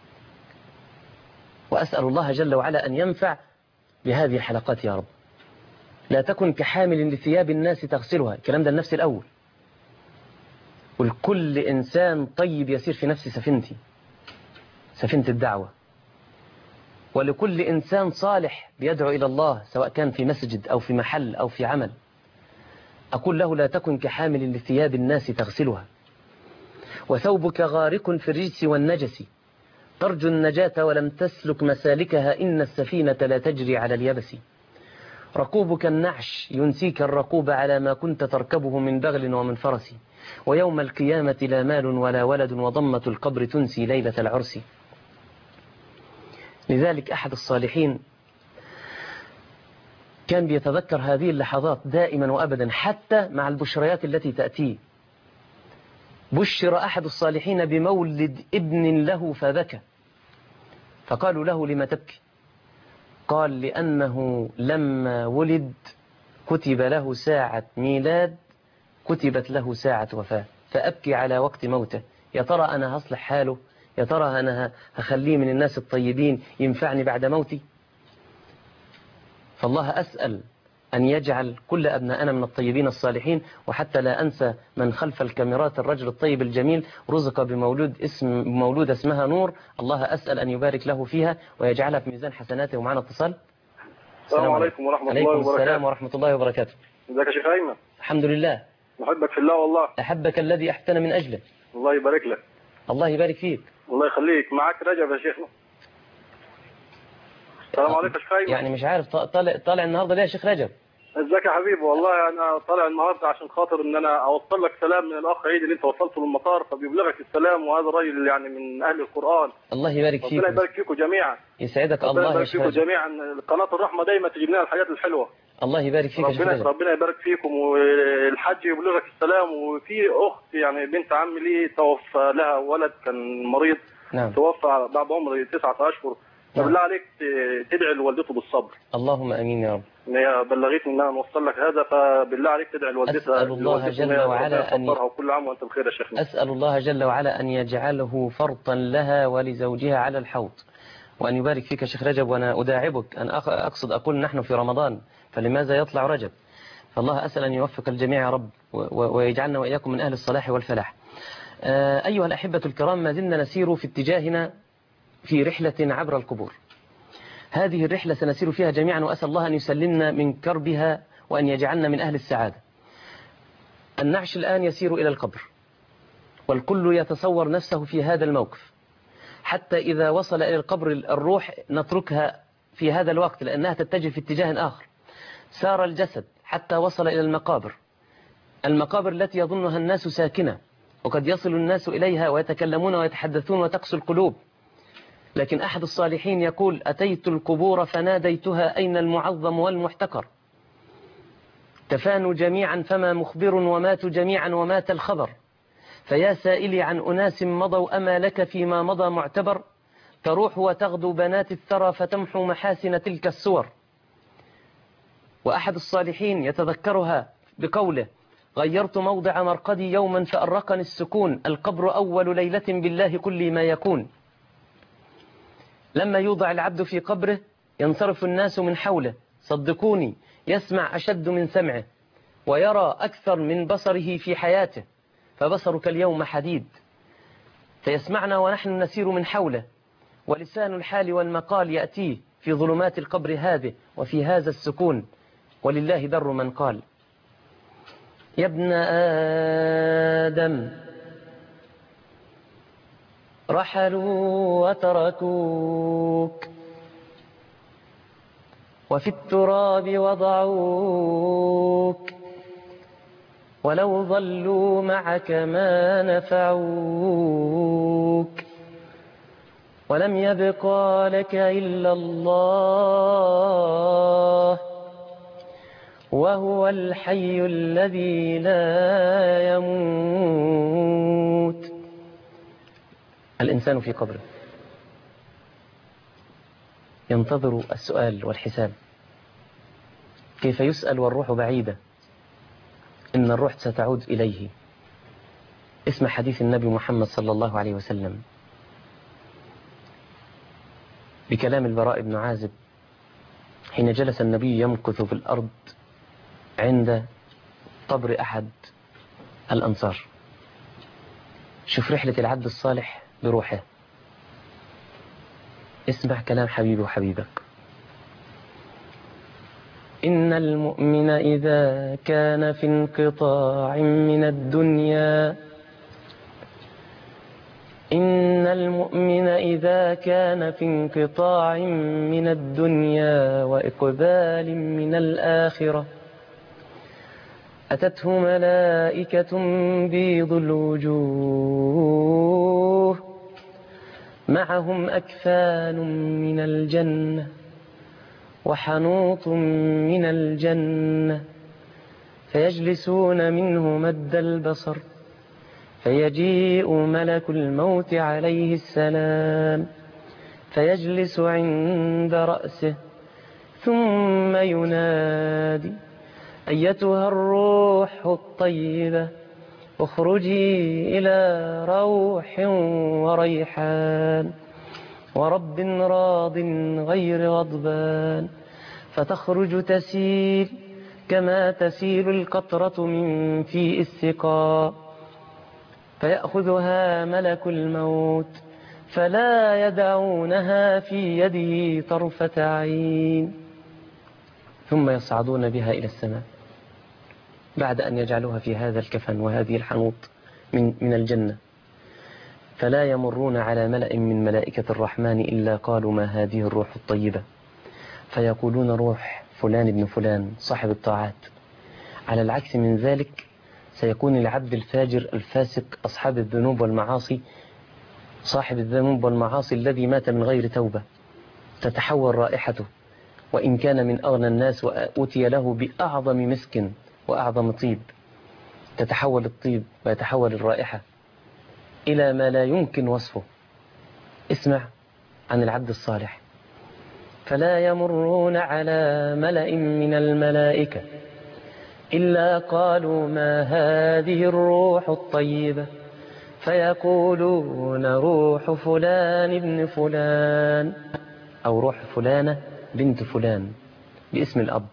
وأسأل الله جل وعلا أن ينفع بهذه الحلقات يا رب. لا تكن كحامل لثياب الناس تغسلها، الكلام ده النفس الأول. والكل إنسان طيب يسير في نفس سفينتي، سفينة الدعوة. ولكل إنسان صالح بيدعو إلى الله سواء كان في مسجد أو في محل أو في عمل، أقول له: لا تكن كحامل لثياب الناس تغسلها وثوبك غارق في الرجس والنجس، ترجو النجاة ولم تسلك مسالكها، إن السفينة لا تجري على اليبس. ركوبك النعش ينسيك الركوب على ما كنت تركبه من بغل ومن فرس، ويوم القيامة لا مال ولا ولد، وضمة القبر تنسي ليلة العرس. لذلك أحد الصالحين كان بيتذكر هذه اللحظات دائما وأبدا حتى مع البشريات التي تأتيه. بشر أحد الصالحين بمولد ابن له فبكى، فقالوا له: لم تبكي؟ قال: لأنه لما ولد كتب له ساعة ميلاد، كتبت له ساعة وفاة، فأبكي على وقت موته. يا ترى أنا هصلح حاله؟ يا ترى أنا هخليه من الناس الطيبين ينفعني بعد موتي؟ فالله أسأل أن يجعل كل أبناءنا من الطيبين الصالحين. وحتى لا أنسى من خلف الكاميرات الرجل الطيب الجميل رزق بمولودة اسمها نور، الله أسأل أن يبارك له فيها ويجعلها في ميزان حسناته. ومعنا اتصال. السلام عليكم ورحمة الله وبركاته. السلام ورحمة الله وبركاته. ازيك يا شيخ أيمن؟ الحمد لله. محبك في الله والله. أحبك الذي أحبتنا من أجله. الله يبارك لك. الله يبارك فيك. الله يخليك. معك رجب يا شيخنا. السلام عليكم يا شيخ أيمن. يعني مش عارف طالع النهارده ليه يا شيخ رجب؟ ازيك يا حبيبي؟ والله انا طالع النهارده عشان خاطر ان انا اوصل لك سلام من الاخ عيد اللي انت وصلته للمطار، فبيبلغك السلام، وهذا الراجل يعني من اهل القرآن. الله يبارك فيك. ربنا يبارك فيكم جميعا. يسعدك الله. ربنا يبارك فيكم جميعا. قناة الرحمة دايما تجيب لنا الحاجات الحلوة. الله يبارك فيك يا شيخ رجب. ربنا يبارك فيكم، والحاج يبلغك السلام. وفي أخت يعني بنت عمي لي توفى لها ولد كان مريض. نعم. توفى بعد عمر 9 أشهر. فبالله عليك تدعي لوالدته بالصبر. اللهم امين يا رب. هي بلغتني ان انا موصل لك هذا، فبالله عليك تدعي لوالدتها. اسال الله جل وعلا ان وكل عام وانت بخير يا شيخنا. اسال الله جل وعلا ان يجعله فرطا لها ولزوجها على الحوض، وان يبارك فيك يا شيخ رجب. وانا اداعبك، انا اقصد اقول نحن في رمضان، فلماذا يطلع رجب؟ فالله اسال ان يوفق الجميع يا رب، ويجعلنا واياكم من اهل الصلاح والفلاح. ايها الاحبه الكرام، ما زلنا نسير في اتجاهنا في رحلة عبر القبور. هذه الرحلة سنسير فيها جميعا، وأسأل الله أن يسلمنا من كربها وأن يجعلنا من أهل السعادة. النعش الآن يسير إلى القبر، والكل يتصور نفسه في هذا الموقف، حتى إذا وصل إلى القبر الروح نتركها في هذا الوقت لأنها تتجه في اتجاه آخر. سار الجسد حتى وصل إلى المقابر، المقابر التي يظنها الناس ساكنة، وقد يصل الناس إليها ويتكلمون ويتحدثون وتقسو القلوب. لكن أحد الصالحين يقول: أتيت القبور فناديتها أين المعظم والمحتقر، تفانوا جميعا فما مخبر، وماتوا جميعا ومات الخبر، فيا سائلي عن أناس مضوا أما لك فيما مضى معتبر، تروح وتغدو بنات الثرى فتمحو محاسن تلك الصور. وأحد الصالحين يتذكرها بقوله: غيرت موضع مرقدي يوما فأرقني السكون، القبر أول ليلة بالله كل ما يكون. لما يوضع العبد في قبره ينصرف الناس من حوله، صدقوني يسمع أشد من سمعه، ويرى أكثر من بصره في حياته، فبصرك اليوم حديد. فيسمعنا ونحن نسير من حوله، ولسان الحال والمقال يأتيه في ظلمات القبر هذه وفي هذا السكون. ولله در من قال: يا ابن آدم رحلوا وتركوك، وفي التراب وضعوك، ولو ظلوا معك ما نفعوك، ولم يبقى لك إلا الله، وهو الحي الذي لا يموت. الإنسان في قبره ينتظر السؤال والحساب، كيف يسأل والروح بعيدة، إن الروح ستعود إليه. اسمع حديث النبي محمد صلى الله عليه وسلم بكلام البراء بن عازب حين جلس النبي يمكث في الأرض عند قبر أحد الأنصار. شوف رحلة العبد الصالح بروحه، اسمع كلام حبيبي وحبيبك: إن المؤمن إذا كان في انقطاع من الدنيا، إن المؤمن إذا كان في انقطاع من الدنيا وإقبال من الآخرة، أتته ملائكة بيض الوجوه، معهم أكفان من الجنة وحنوط من الجنة، فيجلسون منه مد البصر، فيجيء ملك الموت عليه السلام فيجلس عند رأسه، ثم ينادي: أيتها الروح الطيبة اخرجي إلى روح وريحان ورب راض غير غضبان، فتخرج تسيل كما تسيل القطرة من فيء السقاء، فيأخذها ملك الموت فلا يدعونها في يده طرفة عين، ثم يصعدون بها إلى السماء بعد أن يجعلوها في هذا الكفن وهذه الحنوط من الجنة، فلا يمرون على ملأ من ملائكة الرحمن إلا قالوا: ما هذه الروح الطيبة؟ فيقولون: روح فلان بن فلان صاحب الطاعات. على العكس من ذلك سيكون العبد الفاجر الفاسق أصحاب الذنوب والمعاصي، صاحب الذنوب والمعاصي الذي مات من غير توبة، تتحول رائحته وإن كان من أغنى الناس وأتي له بأعظم مسك وأعظم طيب، تتحول الطيب ويتحول الرائحة إلى ما لا يمكن وصفه. اسمع عن العبد الصالح: فلا يمرون على ملأ من الملائكة إلا قالوا ما هذه الروح الطيبة، فيقولون روح فلان ابن فلان، أو روح فلانة بنت فلان باسم الأب،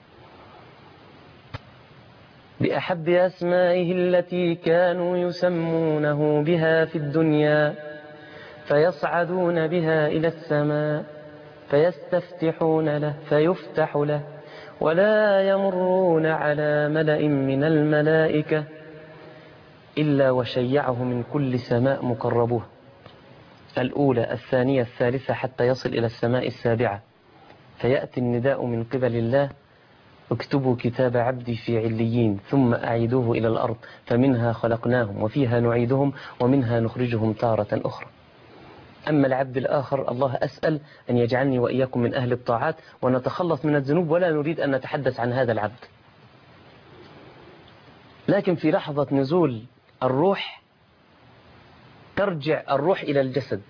بأحب أسمائه التي كانوا يسمونه بها في الدنيا، فيصعدون بها إلى السماء فيستفتحون له فيفتح له، ولا يمرون على ملأ من الملائكة إلا وشيعه من كل سماء مقربوه، الأولى الثانية الثالثة، حتى يصل إلى السماء السابعة، فيأتي النداء من قبل الله: اكتبوا كتاب عبدي في عليين ثم أعيدوه إلى الأرض فمنها خلقناهم وفيها نعيدهم ومنها نخرجهم تارة أخرى. أما العبد الآخر، الله أسأل أن يجعلني وإياكم من أهل الطاعات ونتخلص من الذنوب، ولا نريد أن نتحدث عن هذا العبد. لكن في لحظة نزول الروح ترجع الروح إلى الجسد،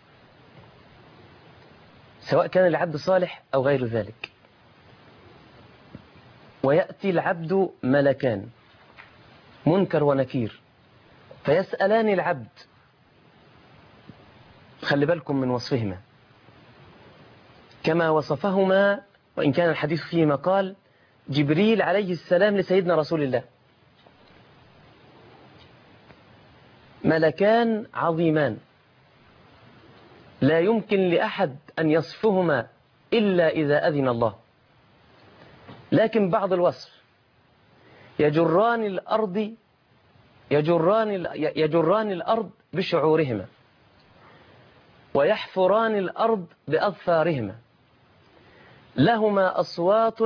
سواء كان العبد صالح أو غير ذلك، ويأتي العبد ملكان منكر ونكير فيسألان العبد، خلي بالكم من وصفهما كما وصفهما، وإن كان الحديث فيه مقال جبريل عليه السلام لسيدنا رسول الله: ملكان عظيمان لا يمكن لأحد أن يصفهما إلا إذا أذن الله، لكن بعض الوصف: يجران الأرض بشعورهما، ويحفران الأرض بأظفارهما، لهما أصوات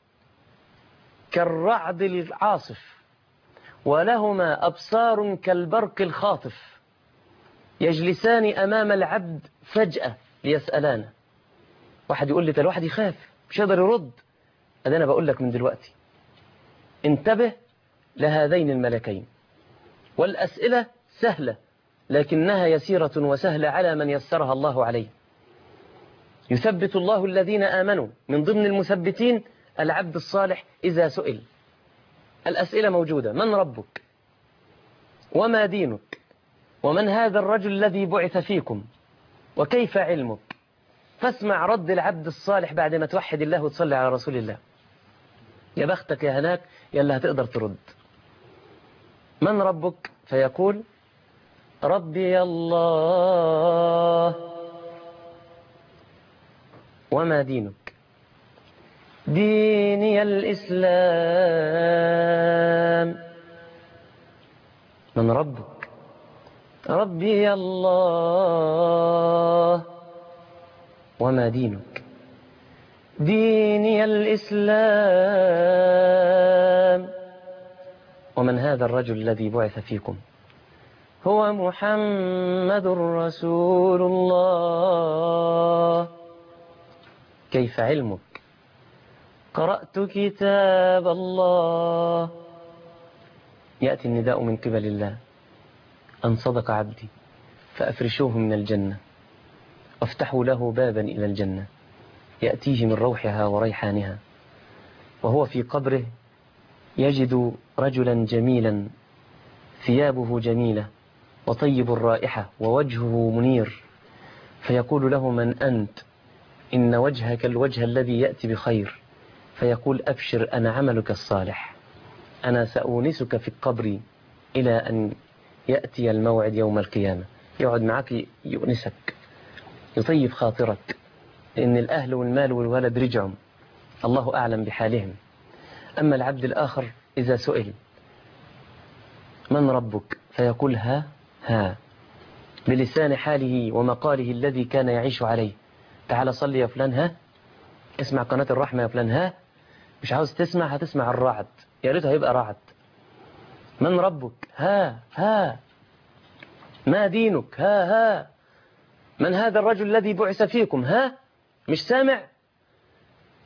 كالرعد العاصف، ولهما أبصار كالبرق الخاطف، يجلسان أمام العبد فجأة ليسألانه. واحد يقول لي ده الواحد يخاف مش يقدر يرد، أنا بقول لك من دلوقتي انتبه لهذين الملكين، والأسئلة سهلة لكنها يسيرة وسهلة على من يسرها الله عليه. يثبت الله الذين آمنوا، من ضمن المثبتين العبد الصالح إذا سئل. الأسئلة موجودة: من ربك؟ وما دينك؟ ومن هذا الرجل الذي بعث فيكم؟ وكيف علمك؟ فاسمع رد العبد الصالح بعد ما توحد الله وتصلي على رسول الله. يا بختك يا هناك يا اللي هتقدر ترد. من ربك؟ فيقول: ربي الله. وما دينك؟ ديني الإسلام. من ربك؟ ربي الله. وما دينك؟ ديني الإسلام. ومن هذا الرجل الذي بعث فيكم؟ هو محمد رسول الله. كيف علمك؟ قرأت كتاب الله. يأتي النداء من قبل الله: أن صدق عبدي فأفرشوه من الجنة وافتحوا له بابا إلى الجنة يأتيه من روحها وريحانها، وهو في قبره يجد رجلا جميلا ثيابه جميلة وطيب الرائحة ووجهه منير، فيقول له: من أنت؟ إن وجهك الوجه الذي يأتي بخير. فيقول: أبشر، أنا عملك الصالح، أنا سأونسك في القبر إلى أن يأتي الموعد يوم القيامة. يقعد معك يؤنسك، يطيب خاطرك، لأن الأهل والمال والولد رجعهم، الله أعلم بحالهم. أما العبد الآخر إذا سئل: من ربك؟ فيقول: ها بلسان حاله ومقاله الذي كان يعيش عليه. تعال صلي يا فلان، ها اسمع قناة الرحمة يا فلان، ها مش عاوز تسمع هتسمع الرعد، يا ريته هيبقى رعد. من ربك؟ ها ما دينك؟ ها من هذا الرجل الذي بعث فيكم؟ ها مش سامع؟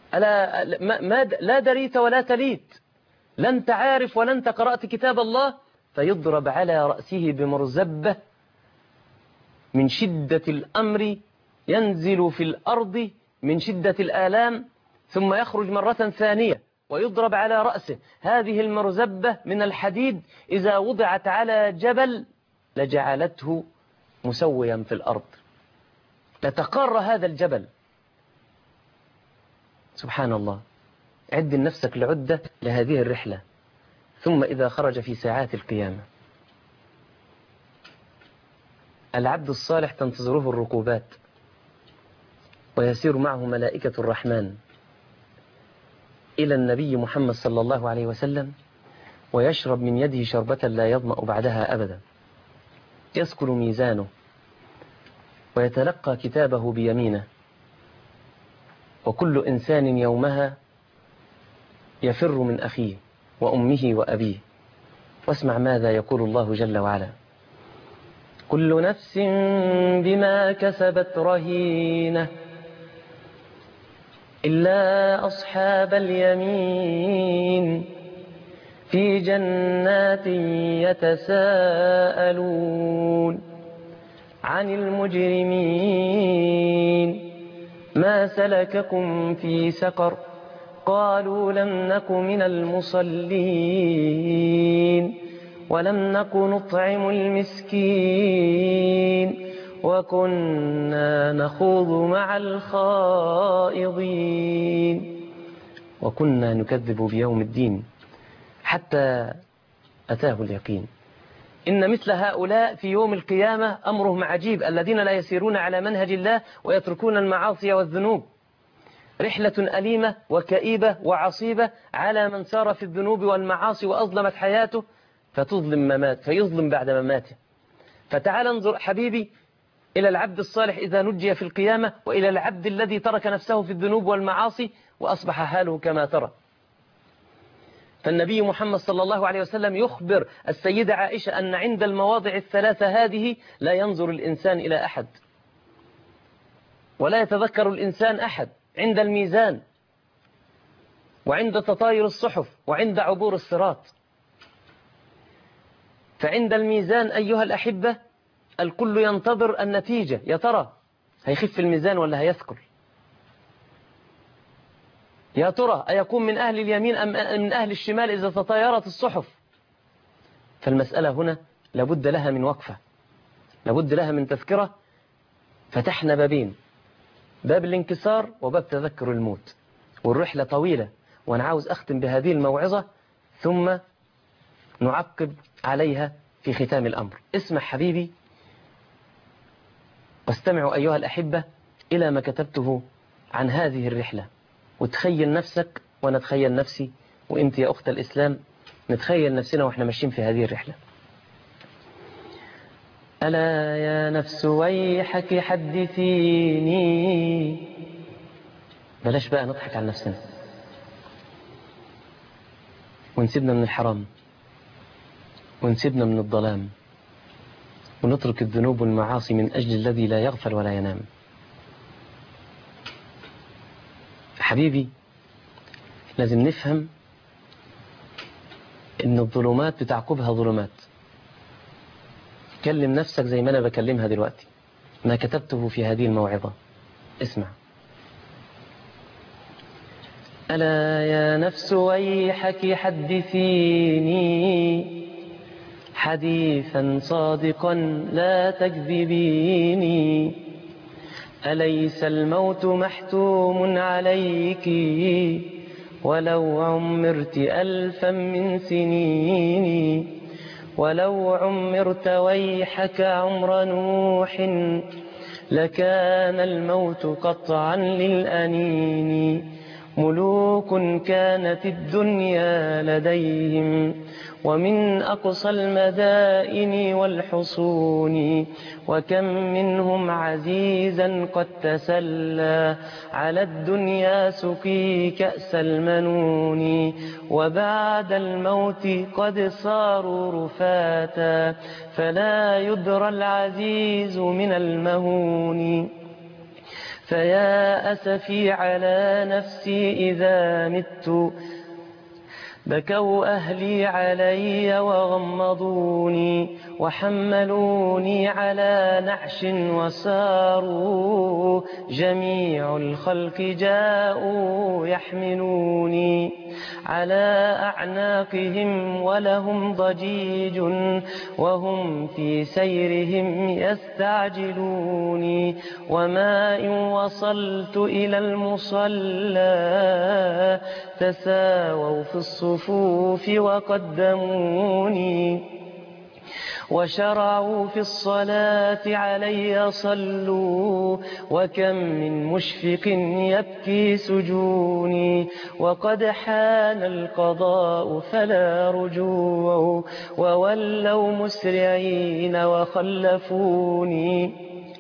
لا دريت ولا تليت، لا أنت عارف ولا أنت قرأت كتاب الله، فيضرب على رأسه بمرزبة من شدة الأمر، ينزل في الأرض من شدة الآلام، ثم يخرج مرة ثانية ويضرب على رأسه. هذه المرزبة من الحديد إذا وضعت على جبل لجعلته مسويا في الأرض، لتقر هذا الجبل. سبحان الله. عد لنفسك العدة لهذه الرحلة. ثم إذا خرج في ساعات القيامة، العبد الصالح تنتظره الركوبات، ويسير معه ملائكة الرحمن إلى النبي محمد صلى الله عليه وسلم، ويشرب من يده شربة لا يظمأ بعدها أبدا. يسكن ميزانه ويتلقى كتابه بيمينه، وكل إنسان يومها يفر من أخيه وأمه وأبيه. واسمع ماذا يقول الله جل وعلا: كل نفس بما كسبت رهينة إلا أصحاب اليمين في جنات يتساءلون عن المجرمين ما سلككم في سقر قالوا لم نك من المصلين ولم نك نطعم المسكين وكنا نخوض مع الخائضين وكنا نكذب بيوم الدين حتى أتاه اليقين. إن مثل هؤلاء في يوم القيامة أمرهم عجيب، الذين لا يسيرون على منهج الله ويتركون المعاصي والذنوب. رحلة أليمة وكئيبة وعصيبة على من سار في الذنوب والمعاصي وأظلمت حياته فيظلم بعد مماته. فتعال انظر حبيبي إلى العبد الصالح إذا نجي في القيامة، وإلى العبد الذي ترك نفسه في الذنوب والمعاصي وأصبح حاله كما ترى. فالنبي محمد صلى الله عليه وسلم يخبر السيدة عائشة أن عند المواضع الثلاثة هذه لا ينظر الإنسان إلى أحد ولا يتذكر الإنسان أحد: عند الميزان، وعند تطاير الصحف، وعند عبور الصراط. فعند الميزان أيها الأحبة الكل ينتظر النتيجة، يا ترى هيخف الميزان ولا هيثقل؟ يا ترى أيكون من أهل اليمين أم من أهل الشمال إذا تطايرت الصحف؟ فالمسألة هنا لابد لها من وقفة، لابد لها من تذكرة. فتحنا بابين: باب الانكسار وباب تذكر الموت. والرحلة طويلة، وأنا عاوز أختم بهذه الموعظة ثم نعقب عليها في ختام الأمر. اسمع حبيبي واستمعوا أيها الأحبة إلى ما كتبته عن هذه الرحلة، وتخيل نفسك ونتخيل نفسي، وإنت يا أخت الإسلام نتخيل نفسنا وإحنا ماشيين في هذه الرحلة. ألا يا نفس ويحك حدثيني. بلاش بقى نضحك على نفسنا ونسيبنا من الحرام ونسيبنا من الظلام ونترك الذنوب والمعاصي من أجل الذي لا يغفل ولا ينام. حبيبي لازم نفهم إن الظلمات بتعقبها ظلمات. كلم نفسك زي ما أنا بكلمها دلوقتي، ما كتبته في هذه الموعظة. اسمع: ألا يا نفس ويحك حدثيني حديثا صادقا لا تكذبيني. أليس الموت محتوم عليك ولو عمرت 1000 من سنين. ولو عمرت ويحك عمر نوح لكان الموت قطعا للأنين. ملوك كانت الدنيا لديهم ومن أقصى المدائن والحصون، وكم منهم عزيزا قد تسلى على الدنيا سقي كأس المنون. وبعد الموت قد صاروا رفاتا فلا يدرى العزيز من المهون. فيا أسفي على نفسي إذا مت، بكوا أهلي علي وغمضوني وحملوني على نعش وساروا، جميع الخلق جاءوا يحملوني على أعناقهم ولهم ضجيج وهم في سيرهم يستعجلوني، وما إن وصلت إلى المصلى تساووا في الصفوف وقدموني، وشرعوا في الصلاة علي صلوا، وكم من مشفق يبكي سجوني، وقد حان القضاء فلا رجوع، وولوا مسرعين وخلفوني،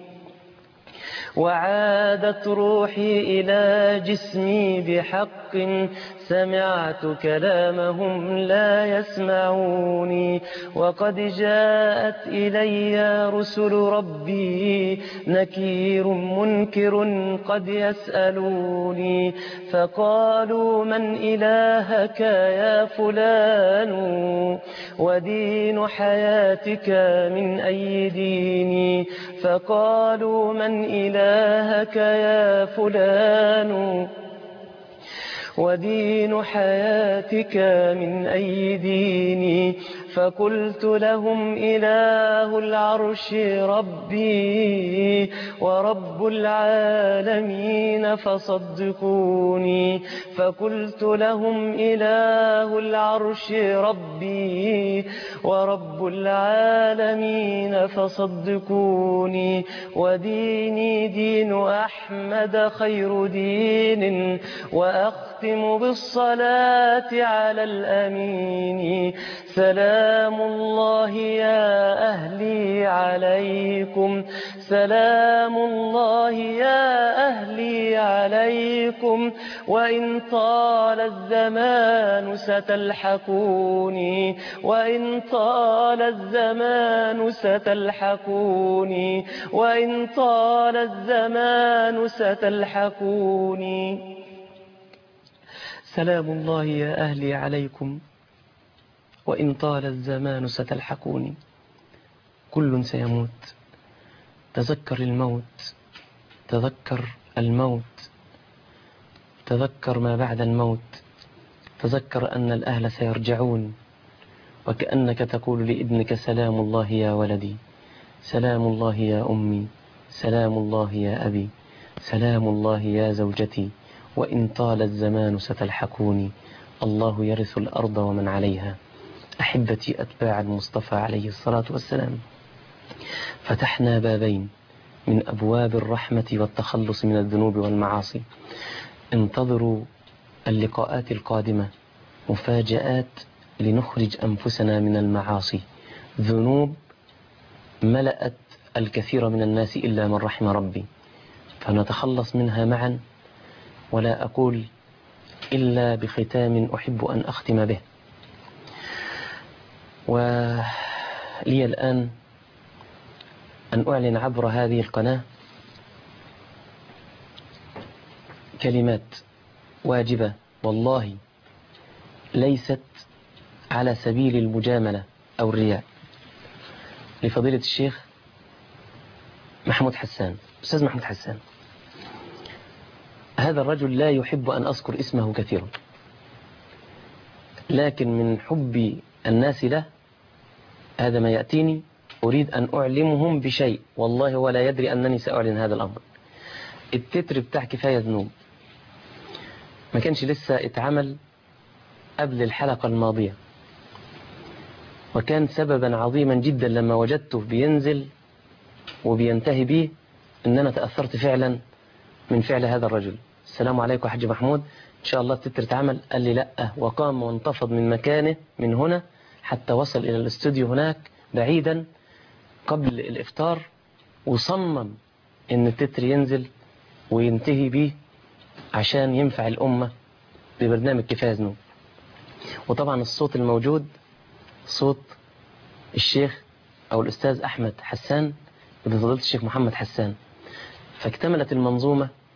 وعادت روحي إلى جسمي بحق، سمعت كلامهم لا يسمعوني، وقد جاءت إلي رسل ربي نكير منكر قد يسألوني، فقالوا من إلهك يا فلان، ودين حياتك من أي دين، فقالوا من إلهك يا فلان، ودين حياتك من أي دين، فقلت لهم إله العرش ربي ورب العالمين فصدقوني، فقلت لهم إله العرش ربي ورب العالمين فصدقوني، وديني دين أحمد خير دين، وأختم بالصلاة على الأمين، سلام الله يا أهلي عليكم، سلام الله يا أهلي عليكم، وإن طال الزمان ستلحقوني، وإن طال الزمان ستلحقوني، وإن طال الزمان ستلحقوني، سلام الله يا أهلي عليكم، وإن طال الزمان ستلحقوني، كل سيموت، تذكر الموت، تذكر الموت، تذكر ما بعد الموت، تذكر أن الأهل سيرجعون، وكأنك تقول لابنك سلام الله يا ولدي، سلام الله يا أمي، سلام الله يا أبي، سلام الله يا زوجتي، وإن طال الزمان ستلحقوني، الله يرث الأرض ومن عليها. أحبتي أتباع المصطفى عليه الصلاة والسلام، فتحنا بابين من أبواب الرحمة والتخلص من الذنوب والمعاصي. انتظروا اللقاءات القادمة، مفاجآت لنخرج أنفسنا من المعاصي، ذنوب ملأت الكثير من الناس إلا من رحم ربي، فنتخلص منها معا. ولا أقول إلا بختام أحب أن أختم به. ولي الآن أن أعلن عبر هذه القناة كلمات واجبة والله ليست على سبيل المجاملة أو الرياء، لفضيلة الشيخ محمود حسان. أستاذ محمود حسان، هذا الرجل لا يحب أن أذكر اسمه كثيرا، لكن من حب الناس له هذا ما يأتيني أريد أن أعلمهم بشيء، والله ولا يدري أنني سأعلن هذا الأمر. التتر بتاع كفاية ذنوب ما كانش لسه اتعمل قبل الحلقة الماضية، وكان سببا عظيما جدا لما وجدته بينزل وبينتهي بيه ان انا تأثرت فعلا من فعل هذا الرجل. السلام عليكم يا حاج محمود، ان شاء الله التتر اتعمل. قال لي لا، وقام وانتفض من مكانه من هنا حتى وصل الى الاستوديو هناك بعيدا قبل الافطار، وصمم ان التتر ينزل وينتهي بيه عشان ينفع الامة ببرنامج كفاية ذنوب. وطبعا الصوت الموجود صوت الشيخ او الاستاذ احمد حسان ابن فضيلة الشيخ محمد حسان. فاكتملت المنظومة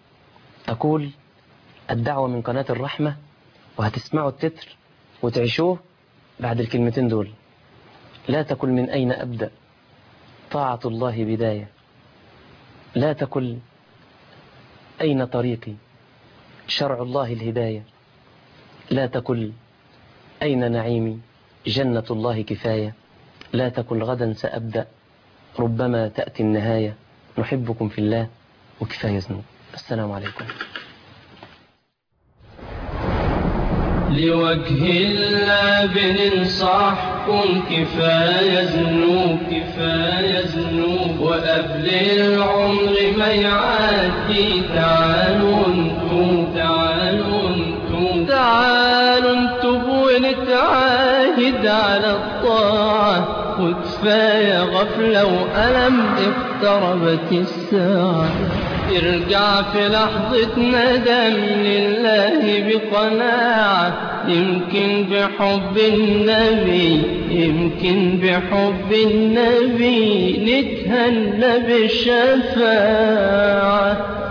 أقول الدعوة من قناة الرحمة، وهتسمعوا التتر وتعيشوه بعد الكلمتين دول. لا تقل من أين أبدأ، طاعة الله بداية. لا تقل أين طريقي، شرع الله الهداية. لا تقل أين نعيمي، جنة الله كفاية. لا تقل غدا سأبدأ، ربما تأتي النهاية. نحبكم في الله وكفاية ذنوب. السلام عليكم. لوجه الله بننصحكم، كفاية ذنوب كفاية ذنوب، وقبل العمر ما يعدي تعالوا انتم تعالوا انتم تعالوا انتم ونتعاهد على الطاعة، وكفاية غفلة وألم اقتربت الساعة. ارجع في لحظة ندم لله بقناعة، يمكن بحب النبي يمكن بحب النبي نتهنى بالشفاعة.